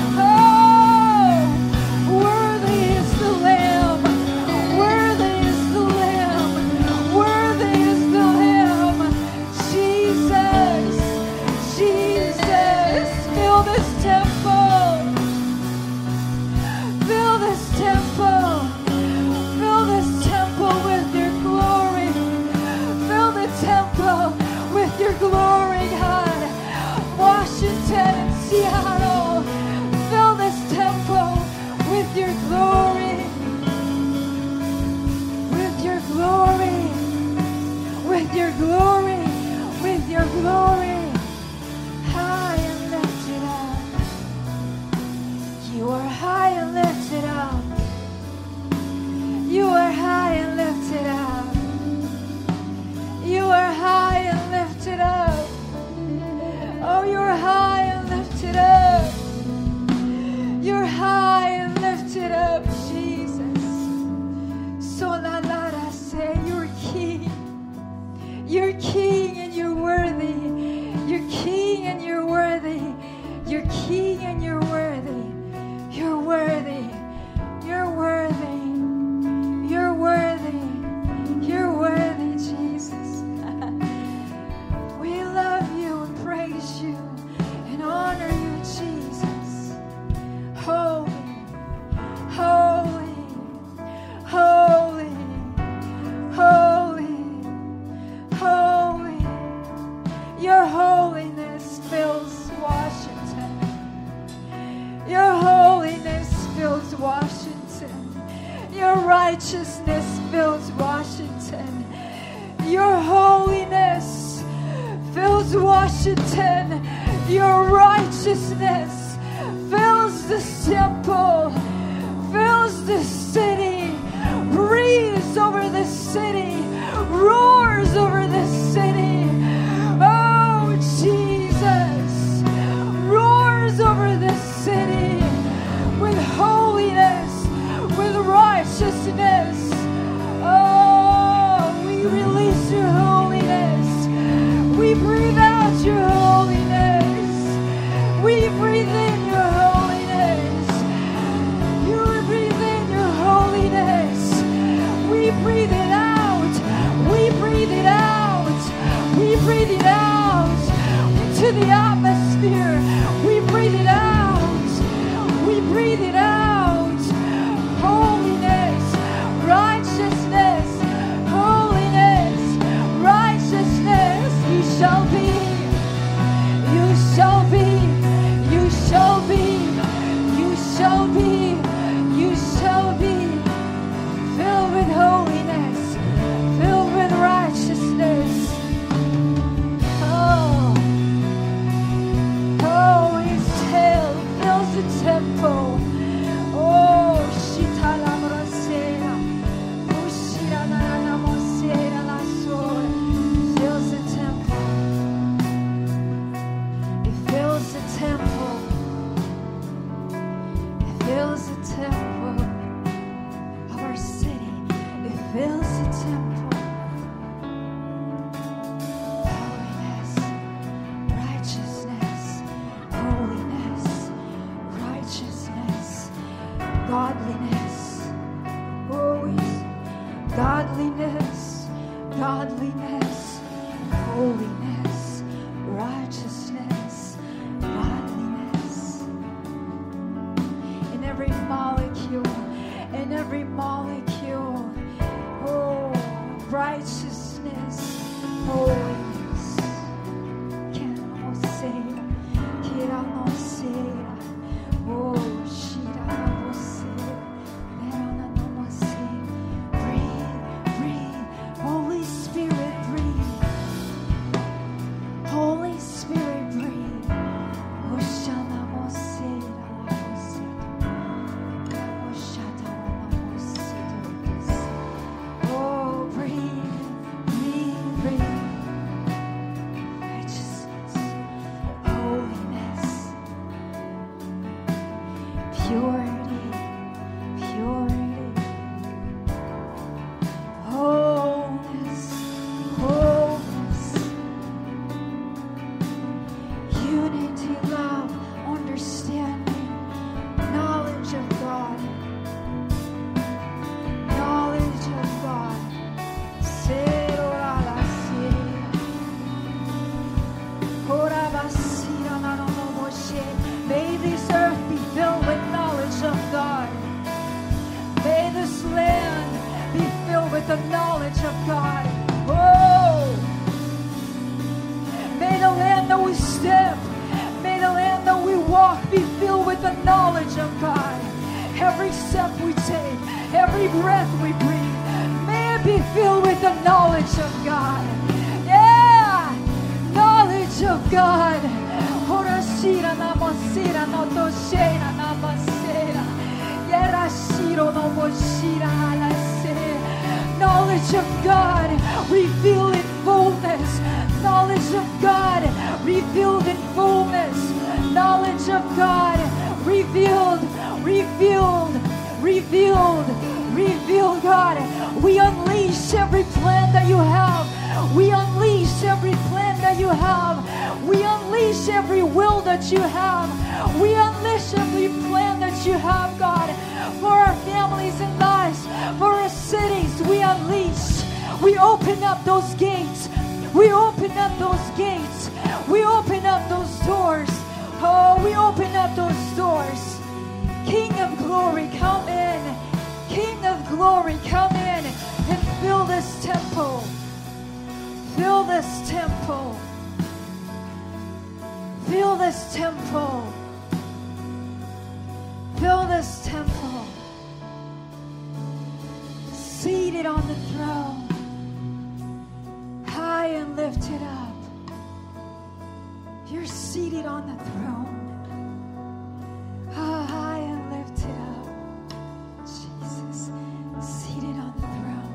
Oh, worthy is the Lamb, worthy is the Lamb, worthy is the Lamb. Jesus, Jesus, fill this temple, fill this temple, fill this temple with your glory, fill the temple with your glory, God. Washington and Seattle, fill this temple with your glory, with your glory, with your glory, with your glory. High and lifted up. You are high and lifted up. You are high and lifted up. You are high and lifted up. Oh, you're high and lifted up. You're high and lifted up, Jesus. So la la la say, you're king. You're king and you're worthy. You're king and you're worthy. You're king and you're worthy. You're worthy. You're worthy. You're worthy. You're worthy, Jesus. We love you and praise you and honor you, Jesus. Holy, holy, holy, holy, holy. Your holiness fills Washington. Your holiness fills Washington. Your righteousness fills Washington. Your holiness fills Washington. Your righteousness fills the temple, fills the city, breathes over the city, roars over the city. Oh, Jesus, roars over the city with holiness, with righteousness. Oh, we release your holiness. We breathe out your holiness. We breathe fills the temple of our city. It fills the temple. Holiness, righteousness, holiness, righteousness, godliness. Always godliness, godliness, holiness, righteousness, godliness. In every molecule, in every molecule, oh, righteousness, holiness. Keramosera, keramosera, oh, shiramosera, merananomosera. Breathe, breathe, Holy Spirit, breathe. Holy Spirit, breathe. Oshanamosera, oh, breathe, breathe, breathe. Righteousness, holiness, purity, purity, wholeness, wholeness, unity, love, understanding, knowledge of God, knowledge of God. May this earth be filled with knowledge of God. May this land be filled with the knowledge of God. Oh! May the land that we step, may the land that we walk be filled with the knowledge of God. Every step we take, every breath we breathe, may it be filled with the knowledge of God. Yeah! Knowledge of God. Horashira namasira no toshera namasera. Yerashiro no moshira halase. Knowledge of God revealed in fullness. Knowledge of God revealed in fullness. Knowledge of God revealed, revealed, revealed, revealed, God. We unleash every plan that you have. We unleash every plan that you have. We unleash every will that you have. We unleash every plan that you have, God, for our families and lives, for our cities. We unleash. We open up those gates. We open up those gates. We open up those doors. Oh, we open up those doors. King of glory, come in. King of glory, come in and fill this temple. Fill this temple. Fill this temple. Fill this temple. Seated on the throne, high and lifted up. You're seated on the throne, high and lifted up. Jesus, seated on the throne,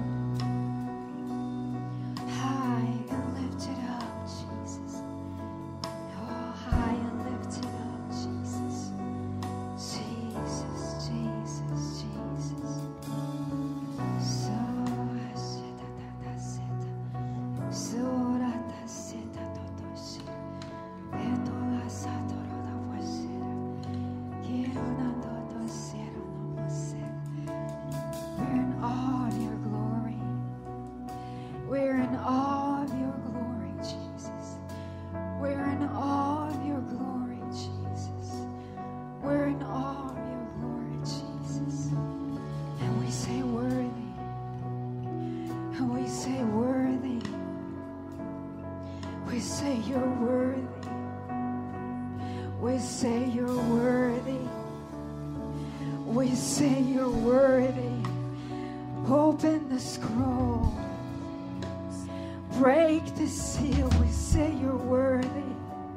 high and lifted up. Jesus, oh, high and lifted up. Jesus, Jesus, Jesus, Jesus. So we're in awe of your glory. We're in awe of your glory, Jesus. We're in awe of your glory, Jesus. We're in awe of your glory, Jesus. And we say worthy. And we say worthy. We say you're worthy. We say you're worthy. We say you're worthy. Open the scroll. Break the seal. We say you're worthy.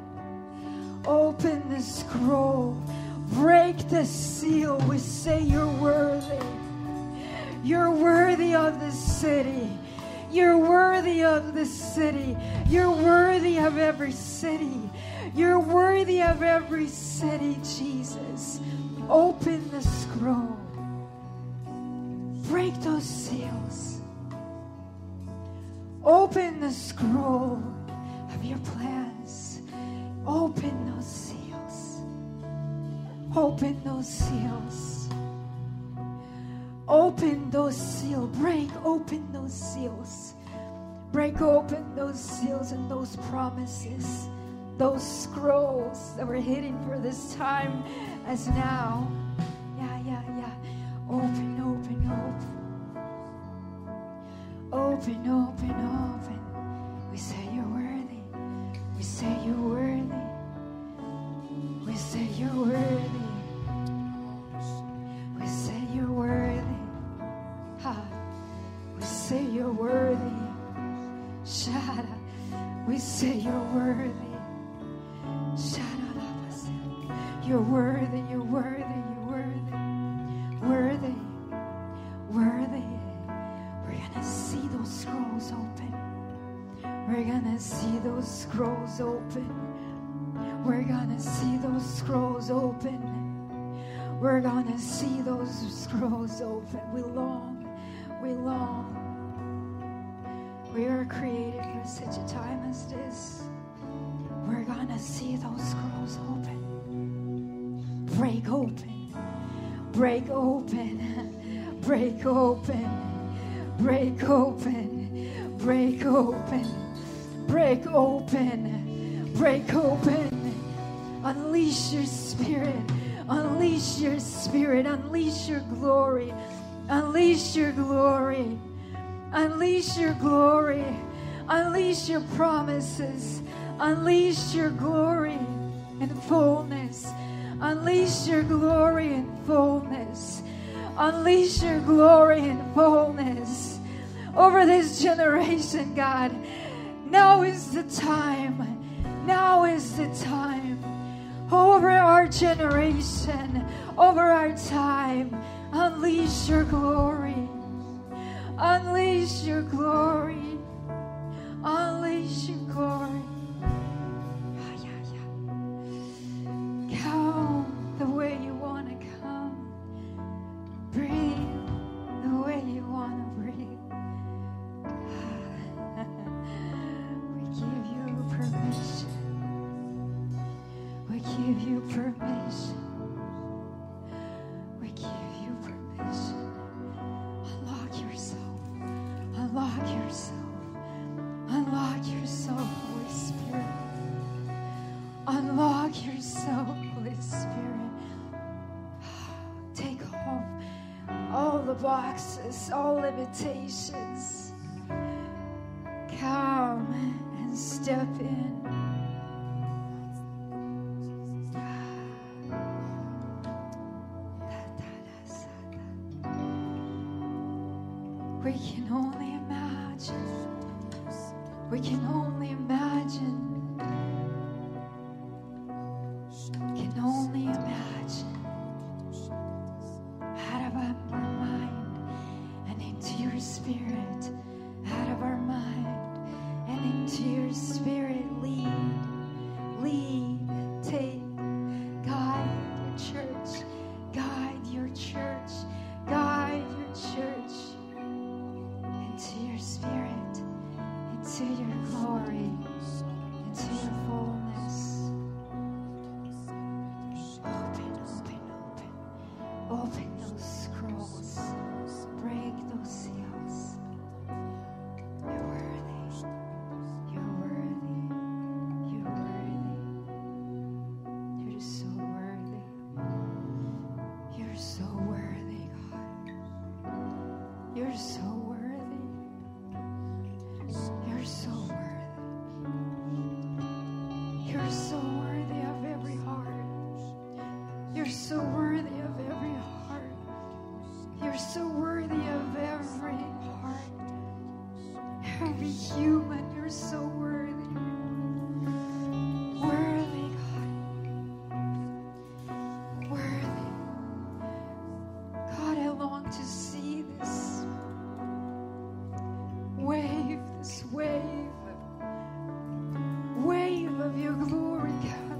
Open the scroll. Break the seal. We say you're worthy. You're worthy of the city. You're worthy of the city. You're worthy of every city. You're worthy of every city, Jesus. Open the scroll. Break those seals. Open the scroll of your plans. Open those seals. Open those seals. Open those seals. Break open those seals. Break open those seals and those promises. Those scrolls that were hidden for this time as now. Yeah, yeah, yeah. Open, open, open. Open, open, open. We say you're worthy. We say you're worthy. We say you're worthy. We say you're worthy. Ha. We say you're worthy. Shada. We say you're worthy. You're worthy, you're worthy, you're worthy, worthy, worthy. We're gonna see those scrolls open. We're gonna see those scrolls open. We're gonna see those scrolls open. We're gonna see those scrolls open. We long, we long. We are created for such a time as this. We're gonna see those scrolls open. Break open, break open, break open, break open, break open, break open, break open. Unleash your spirit, unleash your spirit, unleash your glory, unleash your glory, unleash your glory, unleash your promises, unleash your glory in fullness. Unleash your glory in fullness. Unleash your glory in fullness over this generation, God. Now is the time. Now is the time. Over our generation, over our time. Unleash your glory. Unleash your glory. Unleash your glory. Come the way you want to come. Breathe the way you want to breathe. We give you permission. We give you permission. We give you permission. Unlock yourself. Unlock yourself. Unlock yourself, Holy Spirit. Unlock yourself, Holy Spirit. Take off all the boxes, all limitations. Come and step in. We can only imagine. We can only imagine. Can only imagine out of our mind and into your spirit, out of our mind and into your spirit. Lead, lead, take, guide your church, guide your church, guide your church into your spirit, into your glory, into your fullness. Open those scrolls. Break those seals. You're worthy. You're worthy. You're worthy. You're so worthy. You're so worthy, God. You're so worthy. You're so worthy. You're so worthy of every heart. You're so worthy of every heart. You're so worthy of every heart. Every human, you're so worthy. Worthy, God. Worthy. God, I long to see this wave, this wave, wave of your glory, God.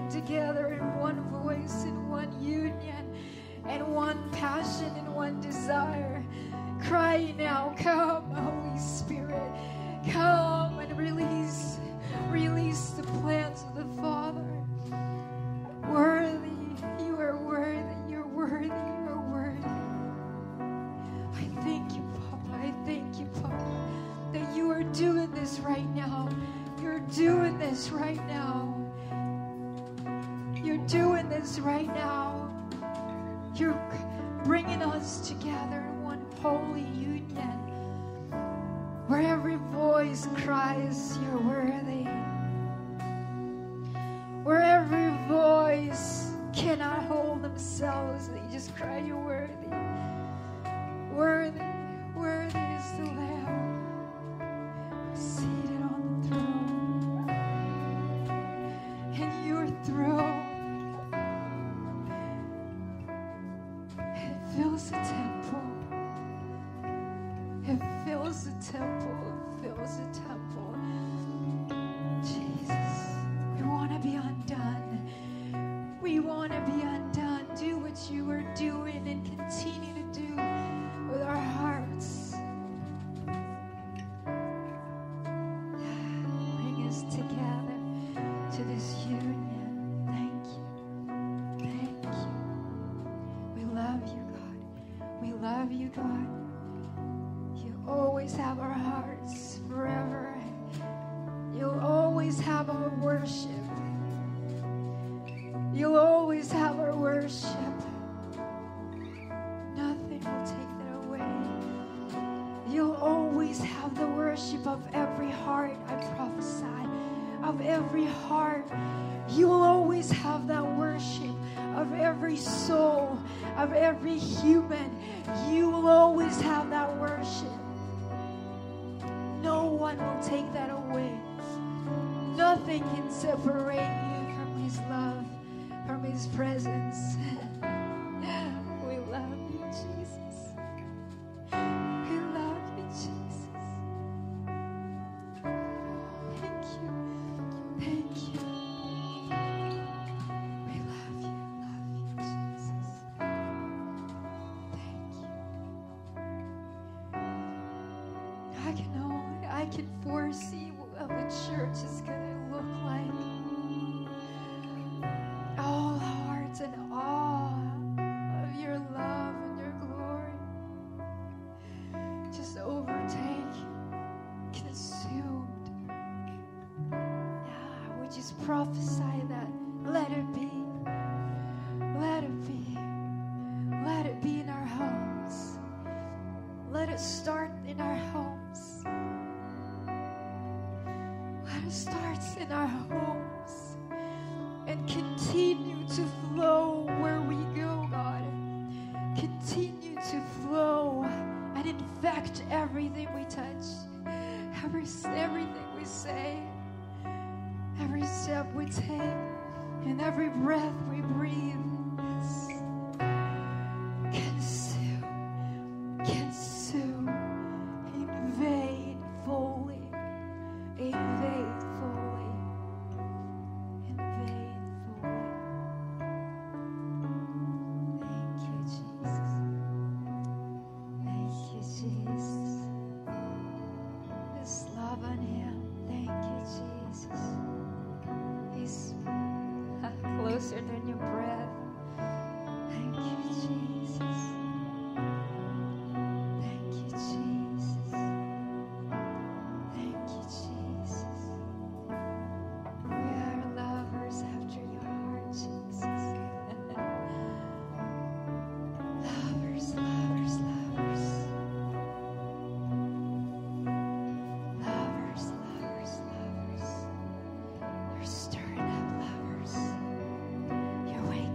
coming together in one voice, in one union, and one passion, and one desire. Crying out, come, Holy Spirit, come and release, release the plans of the Father. Worthy, you are worthy, you're worthy, you're worthy. I thank you, Papa, I thank you, Papa, that you are doing this right now. You're doing this right now. You're doing this right now. You're bringing us together in one holy union, where every voice cries, you're worthy. Where every voice cannot hold themselves, they just cry, you're worthy. Worthy, worthy is the Lamb seated on the throne. And your throne, it fills the temple. It fills the temple. It fills the temple. Jesus, we want to be undone. We want to be undone. Do what you are doing and continue to do with our hearts. Bring us together to this union. Thank you. Thank you. We love you, God. We love you, God. You always have our hearts forever. You'll always have our worship. You'll always have our worship. Nothing will take that away. You'll always have the worship of every heart, I prophesy. Of every heart. You will always have that worship of every soul, of every human. You will always have that worship. No one will take that away. Nothing can separate you from His love, from His presence. We love you, Jesus. We love you, Jesus. Thank you. Thank you. We love you, love you, Jesus. Thank you. I can only, I can foresee what the church is going to look like. All hearts in awe of your love and your glory. Just overtake, consumed. Yeah, we just prophesy that. Let it be. Let it be. Let it be in our homes. Let it start in our homes. Let it start in our homes and continue to flow where we go, God. Continue to flow and infect everything we touch, every everything we say, every step we take, and every breath we breathe. Consume, consume, invade fully, invade fully, invade fully. Thank you, Jesus. Thank you, Jesus. Just love on Him. Thank you, Jesus. He's closer than your breath. Thank you, Jesus. Thank you, Jesus. Thank you, Jesus. We are lovers after your heart, Jesus. Lovers, lovers, lovers. Lovers, lovers, lovers. You're stirring up lovers. You're waking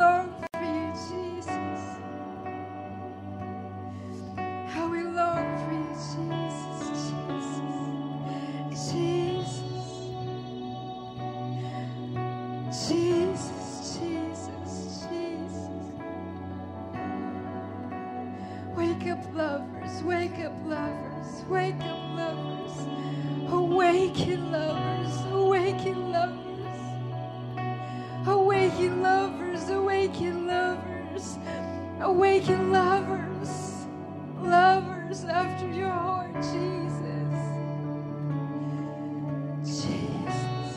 long for you, Jesus. How we long for you, Jesus, Jesus, Jesus, Jesus, Jesus. Wake up, lovers, wake up, lovers, wake up, lovers. Awaken, lovers, awaken, lovers. Awaken, lovers, awaken, lovers. Awaken, lovers. Lovers after your heart, Jesus. Jesus.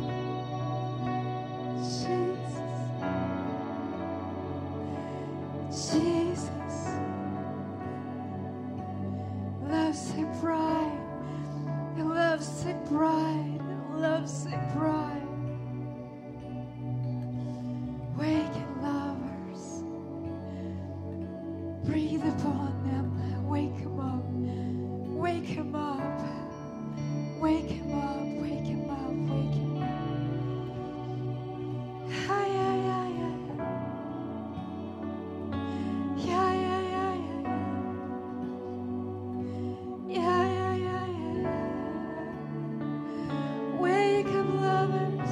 Jesus. Jesus. Lovesick bride. Lovesick bride. Lovesick bride. Waken lovers. Breathe upon them. Wake them up. Wake him up. Wake him up. Wake him up. Wake him up. Hi, yeah, yeah, yeah. Yeah, yeah, yeah, yeah. Yeah, yeah, yeah, yeah. Wake up, lovers.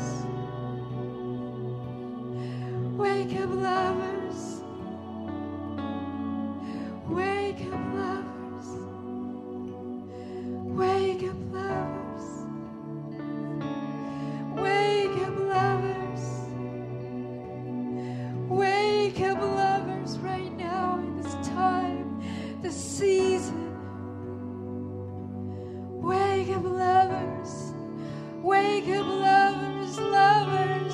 Wake up, lovers. Wake up, lovers. Wake up, lovers. Wake up, lovers. Wake up, lovers, right now in this time, this season. Wake up, lovers. Wake up, lovers, lovers.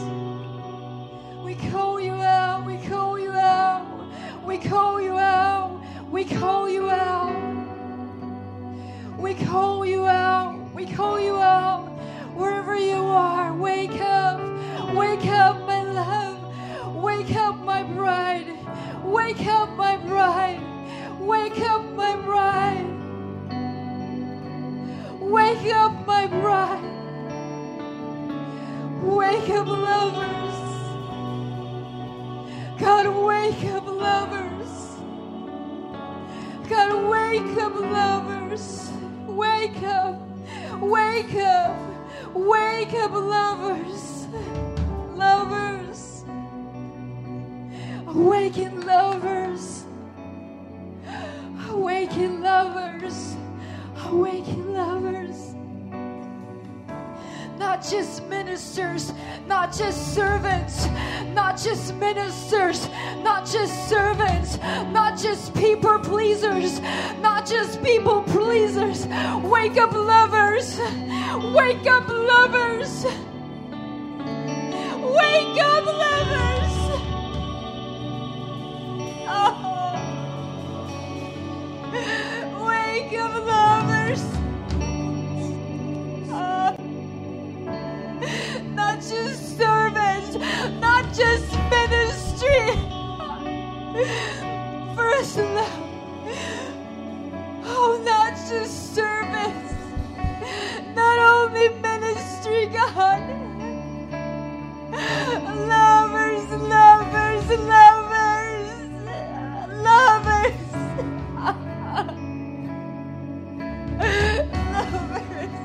We call you out, we call you out, we call you out, we call you out. We call you out, we call you out. Wherever you are, wake up, wake up, my love. Wake up, my bride. Wake up, my bride. Wake up, my bride. Wake up, my bride. Wake up, lovers. God, wake up, lovers. God, wake up, lovers. Wake up, wake up, wake up, lovers. Lovers. Awaken, lovers. Awaken, lovers. Awaken, lovers. Not just ministers, not just servants, not just ministers, not just servants, not just people pleasers, not just people pleasers. Wake up, lovers. Wake up, lovers. Wake up, lovers. Oh. Wake up, lovers. Oh. Not just servants, not just ministry. First love. Oh, not just servants, not only ministry, God. Lovers, lovers, lovers, lovers. Lovers.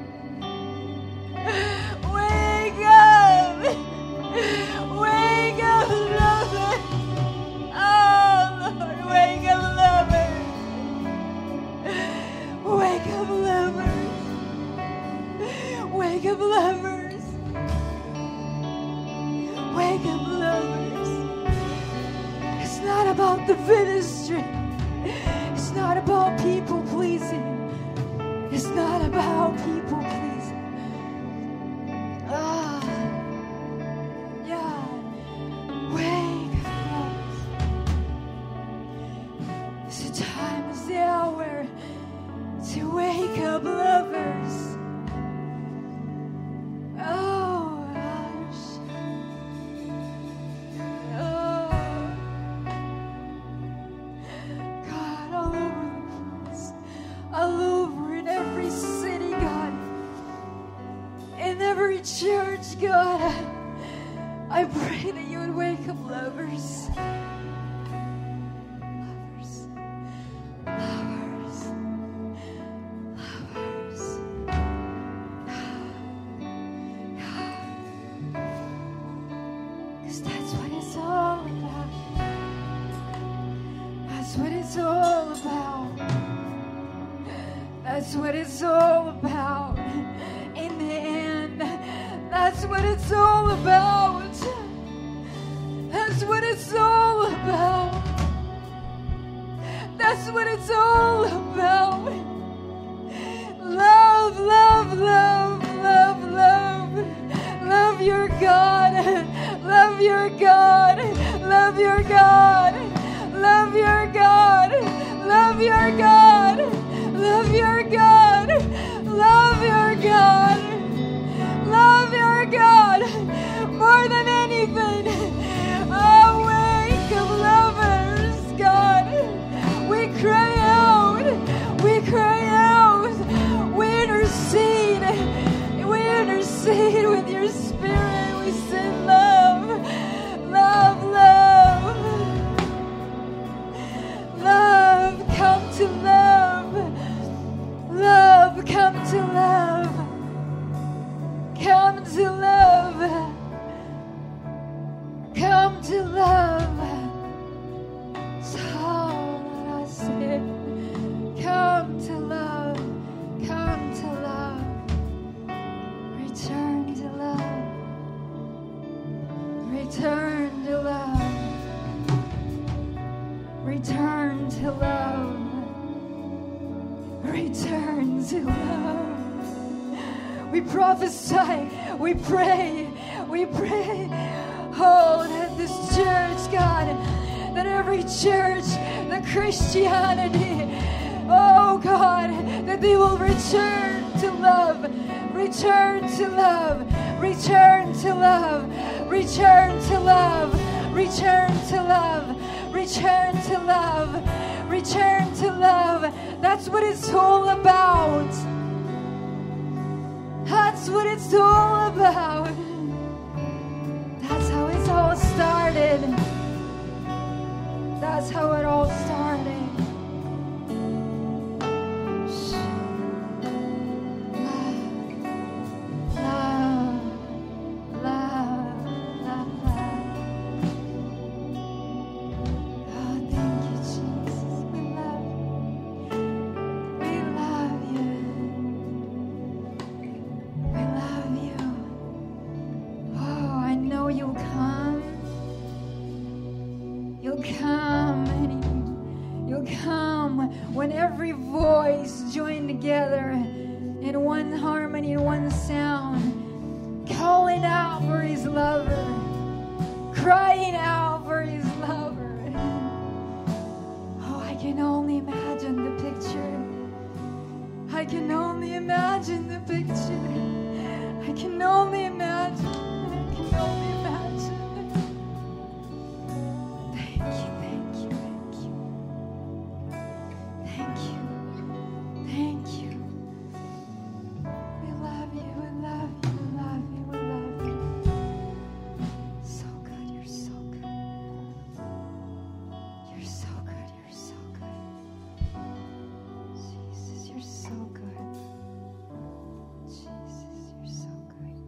Wake up! Wake up, lovers! Oh, Lord, wake up, lovers! Wake up, lovers! Wake up, lovers! Wake up, lovers! It's not about the ministry. It's not about people pleasing. It's not about people pleasing. Ah, yeah. Wake up. It's the time, it's the hour to wake up, lovers. Oh, gosh. Oh, God, all over the place, all over in every city, God. lovers. Lovers. Lovers. Because that's what it's all about. That's what it's all about. That's what it's all about. In the end, that's what it's all about. That's what it's all about. That's what it's all about. Love, love, love, love, love. Love your God. Love your God. Love your God. Love your God. Love your God. Love your God. Love your God. Love your God. More than anything. A wake of lovers, God. We cry out. We cry out. We intercede. We intercede with your spirit. We say love. Love, love. Love, come to love. Love, come to love. Come to love. Come to love. That's all that I say. Come to love. Come to love. Return to love. Return to love. Return to love. Return to love. We prophesy. We pray. We pray. Oh, that this church, God, that every church, the Christianity, oh God, that they will return to love, return to love, return to love, return to love, return to love, return to love, return to love. That's what it's all about. That's what it's all about. That's how it all started. That's how it all started. Love, love, love, love, love. Oh, thank you, Jesus. We love you. We love you. We love you. Oh, I know you'll come. You'll come and you'll come when every voice joined together in one harmony, in one sound, calling out for his lover, crying out for his lover. Oh, I can only imagine the picture. I can only imagine the picture. I can only imagine. I can only imagine. Thank you, thank you, thank you. Thank you. Thank you. We love you, we love you, we love you, we love you. So good, you're so good. You're so good, you're so good. Jesus, you're so good. Jesus, you're so good.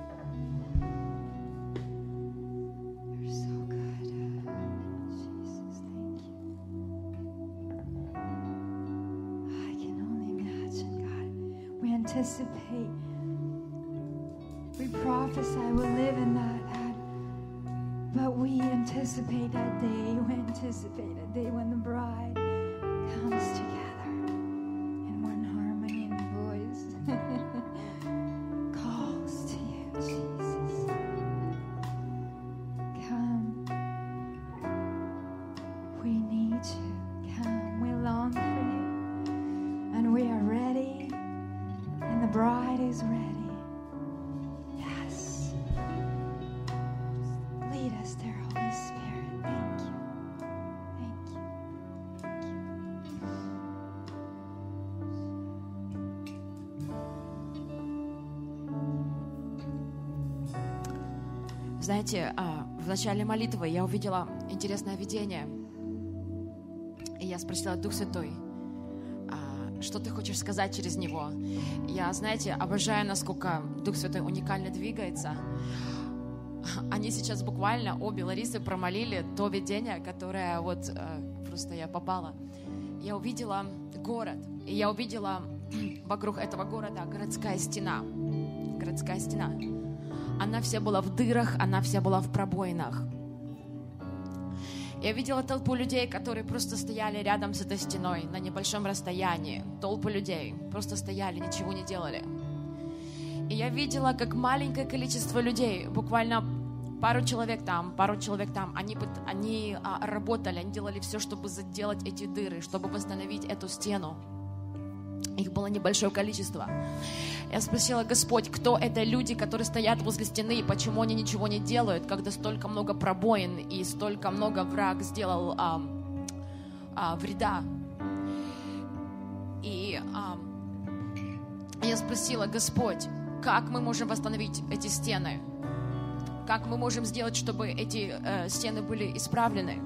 You're so good. Jesus, thank you. I can only imagine, God. We anticipate. We prophesy we'll live in that, that. But we anticipate that day. We anticipate that day when the bride comes together in one harmony and voice. Calls to you, Jesus. Come. We need you. Come. We long for you. And we are ready. And the bride is ready. Yes. Lead us there, Holy Spirit. Thank you. Thank you. Thank you. Знаете, в начале молитвы я увидела интересное видение. И я спросила: Дух Святой, а что ты хочешь сказать через него? Я, знаете, обожаю, насколько Дух Святой уникально двигается. Они сейчас буквально, обе Ларисы, промолили то видение, которое вот просто я попала. Я увидела город, и я увидела вокруг этого города городская стена. Городская стена. Она вся была в дырах, она вся была в пробоинах. Я видела толпу людей, которые просто стояли рядом с этой стеной на небольшом расстоянии. Толпу людей просто стояли, ничего не делали. И я видела, как маленькое количество людей, буквально пару человек там, пару человек там, они, они а, работали, они делали все, чтобы заделать эти дыры, чтобы восстановить эту стену. Их было небольшое количество. Я спросила: Господь, кто это люди, которые стоят возле стены, и почему они ничего не делают, когда столько много пробоин и столько много враг сделал а, а, вреда. И а, я спросила: Господь, как мы можем восстановить эти стены? Как мы можем сделать, чтобы эти э, стены были исправлены?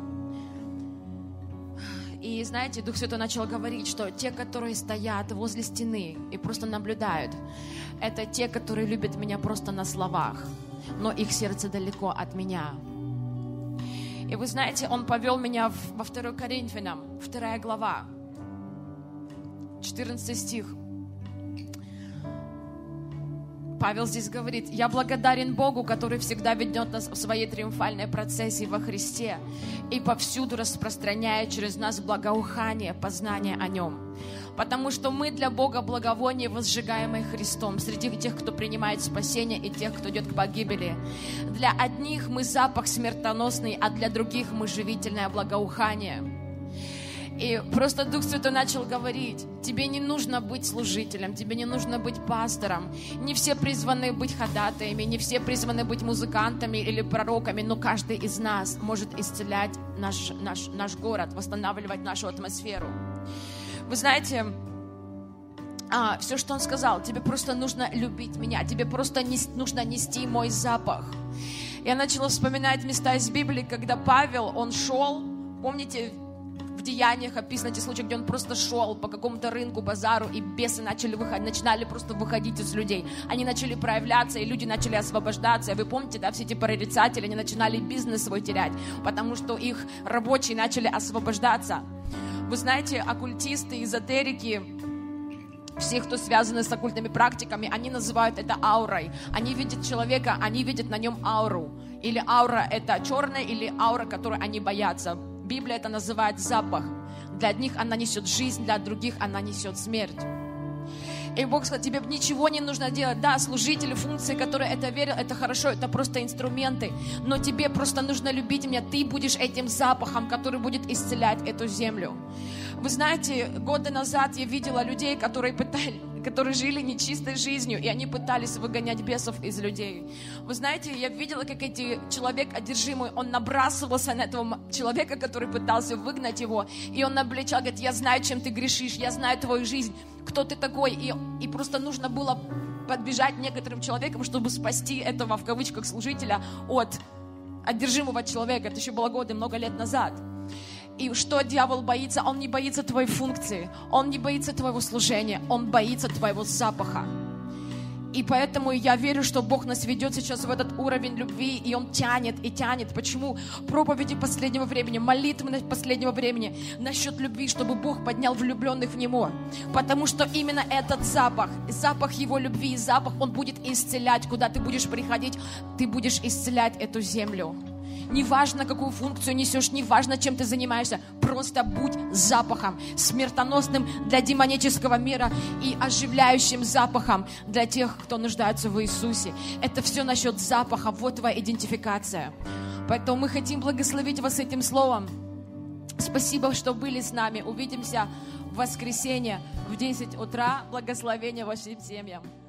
И знаете, Дух Святой начал говорить, что те, которые стоят возле стены и просто наблюдают, это те, которые любят меня просто на словах, но их сердце далеко от меня. И вы знаете, Он повел меня в, во второе Коринфянам, вторая глава, четырнадцатый стих. Павел здесь говорит: «Я благодарен Богу, который всегда ведет нас в своей триумфальной процессии во Христе и повсюду распространяет через нас благоухание, познание о Нем. Потому что мы для Бога благовоние, возжигаемое Христом, среди тех, кто принимает спасение, и тех, кто идет к погибели. Для одних мы запах смертоносный, а для других мы живительное благоухание». И просто Дух Святой начал говорить: тебе не нужно быть служителем, тебе не нужно быть пастором. Не все призваны быть ходатаями, не все призваны быть музыкантами или пророками, но каждый из нас может исцелять наш, наш, наш город, восстанавливать нашу атмосферу. Вы знаете, а, все, что Он сказал: тебе просто нужно любить меня, тебе просто не, нужно нести мой запах. Я начала вспоминать места из Библии, когда Павел, он шел, помните, в Деяниях описаны эти случаи, где он просто шел по какому-то рынку, базару, и бесы начали выходить, начинали просто выходить из людей. Они начали проявляться, и люди начали освобождаться. И вы помните, да, все эти прорицатели, они начинали бизнес свой терять, потому что их рабочие начали освобождаться. Вы знаете, оккультисты, эзотерики, все, кто связаны с оккультными практиками, они называют это аурой. Они видят человека, они видят на нем ауру. Или аура — это черная, или аура, которой они боятся. Библия это называет запах. Для одних она несет жизнь, для других она несет смерть. И Бог сказал: тебе ничего не нужно делать. Да, служители, функции, которые это верят, это хорошо, это просто инструменты. Но тебе просто нужно любить меня. Ты будешь этим запахом, который будет исцелять эту землю. Вы знаете, годы назад я видела людей, которые пытались... которые жили нечистой жизнью, и они пытались выгонять бесов из людей. Вы знаете, я видела, как эти человек одержимый, он набрасывался на этого человека, который пытался выгнать его, и он обличал, говорит: я знаю, чем ты грешишь, я знаю твою жизнь, кто ты такой, и, и просто нужно было подбежать некоторым человеком, чтобы спасти этого, в кавычках, служителя от одержимого человека. Это еще было годы, много лет назад. И что дьявол боится? Он не боится твоей функции, он не боится твоего служения, он боится твоего запаха. И поэтому я верю, что Бог нас ведет сейчас в этот уровень любви, и Он тянет и тянет. Почему? Проповеди последнего времени, молитвы последнего времени насчет любви, чтобы Бог поднял влюбленных в Него. Потому что именно этот запах, запах Его любви, запах, он будет исцелять. Куда ты будешь приходить, ты будешь исцелять эту землю. Неважно, какую функцию несешь, неважно, чем ты занимаешься, просто будь запахом, смертоносным для демонического мира и оживляющим запахом для тех, кто нуждается в Иисусе. Это все насчет запаха, вот твоя идентификация. Поэтому мы хотим благословить вас этим словом. Спасибо, что были с нами. Увидимся в воскресенье в десять утра. Благословения вашим семьям.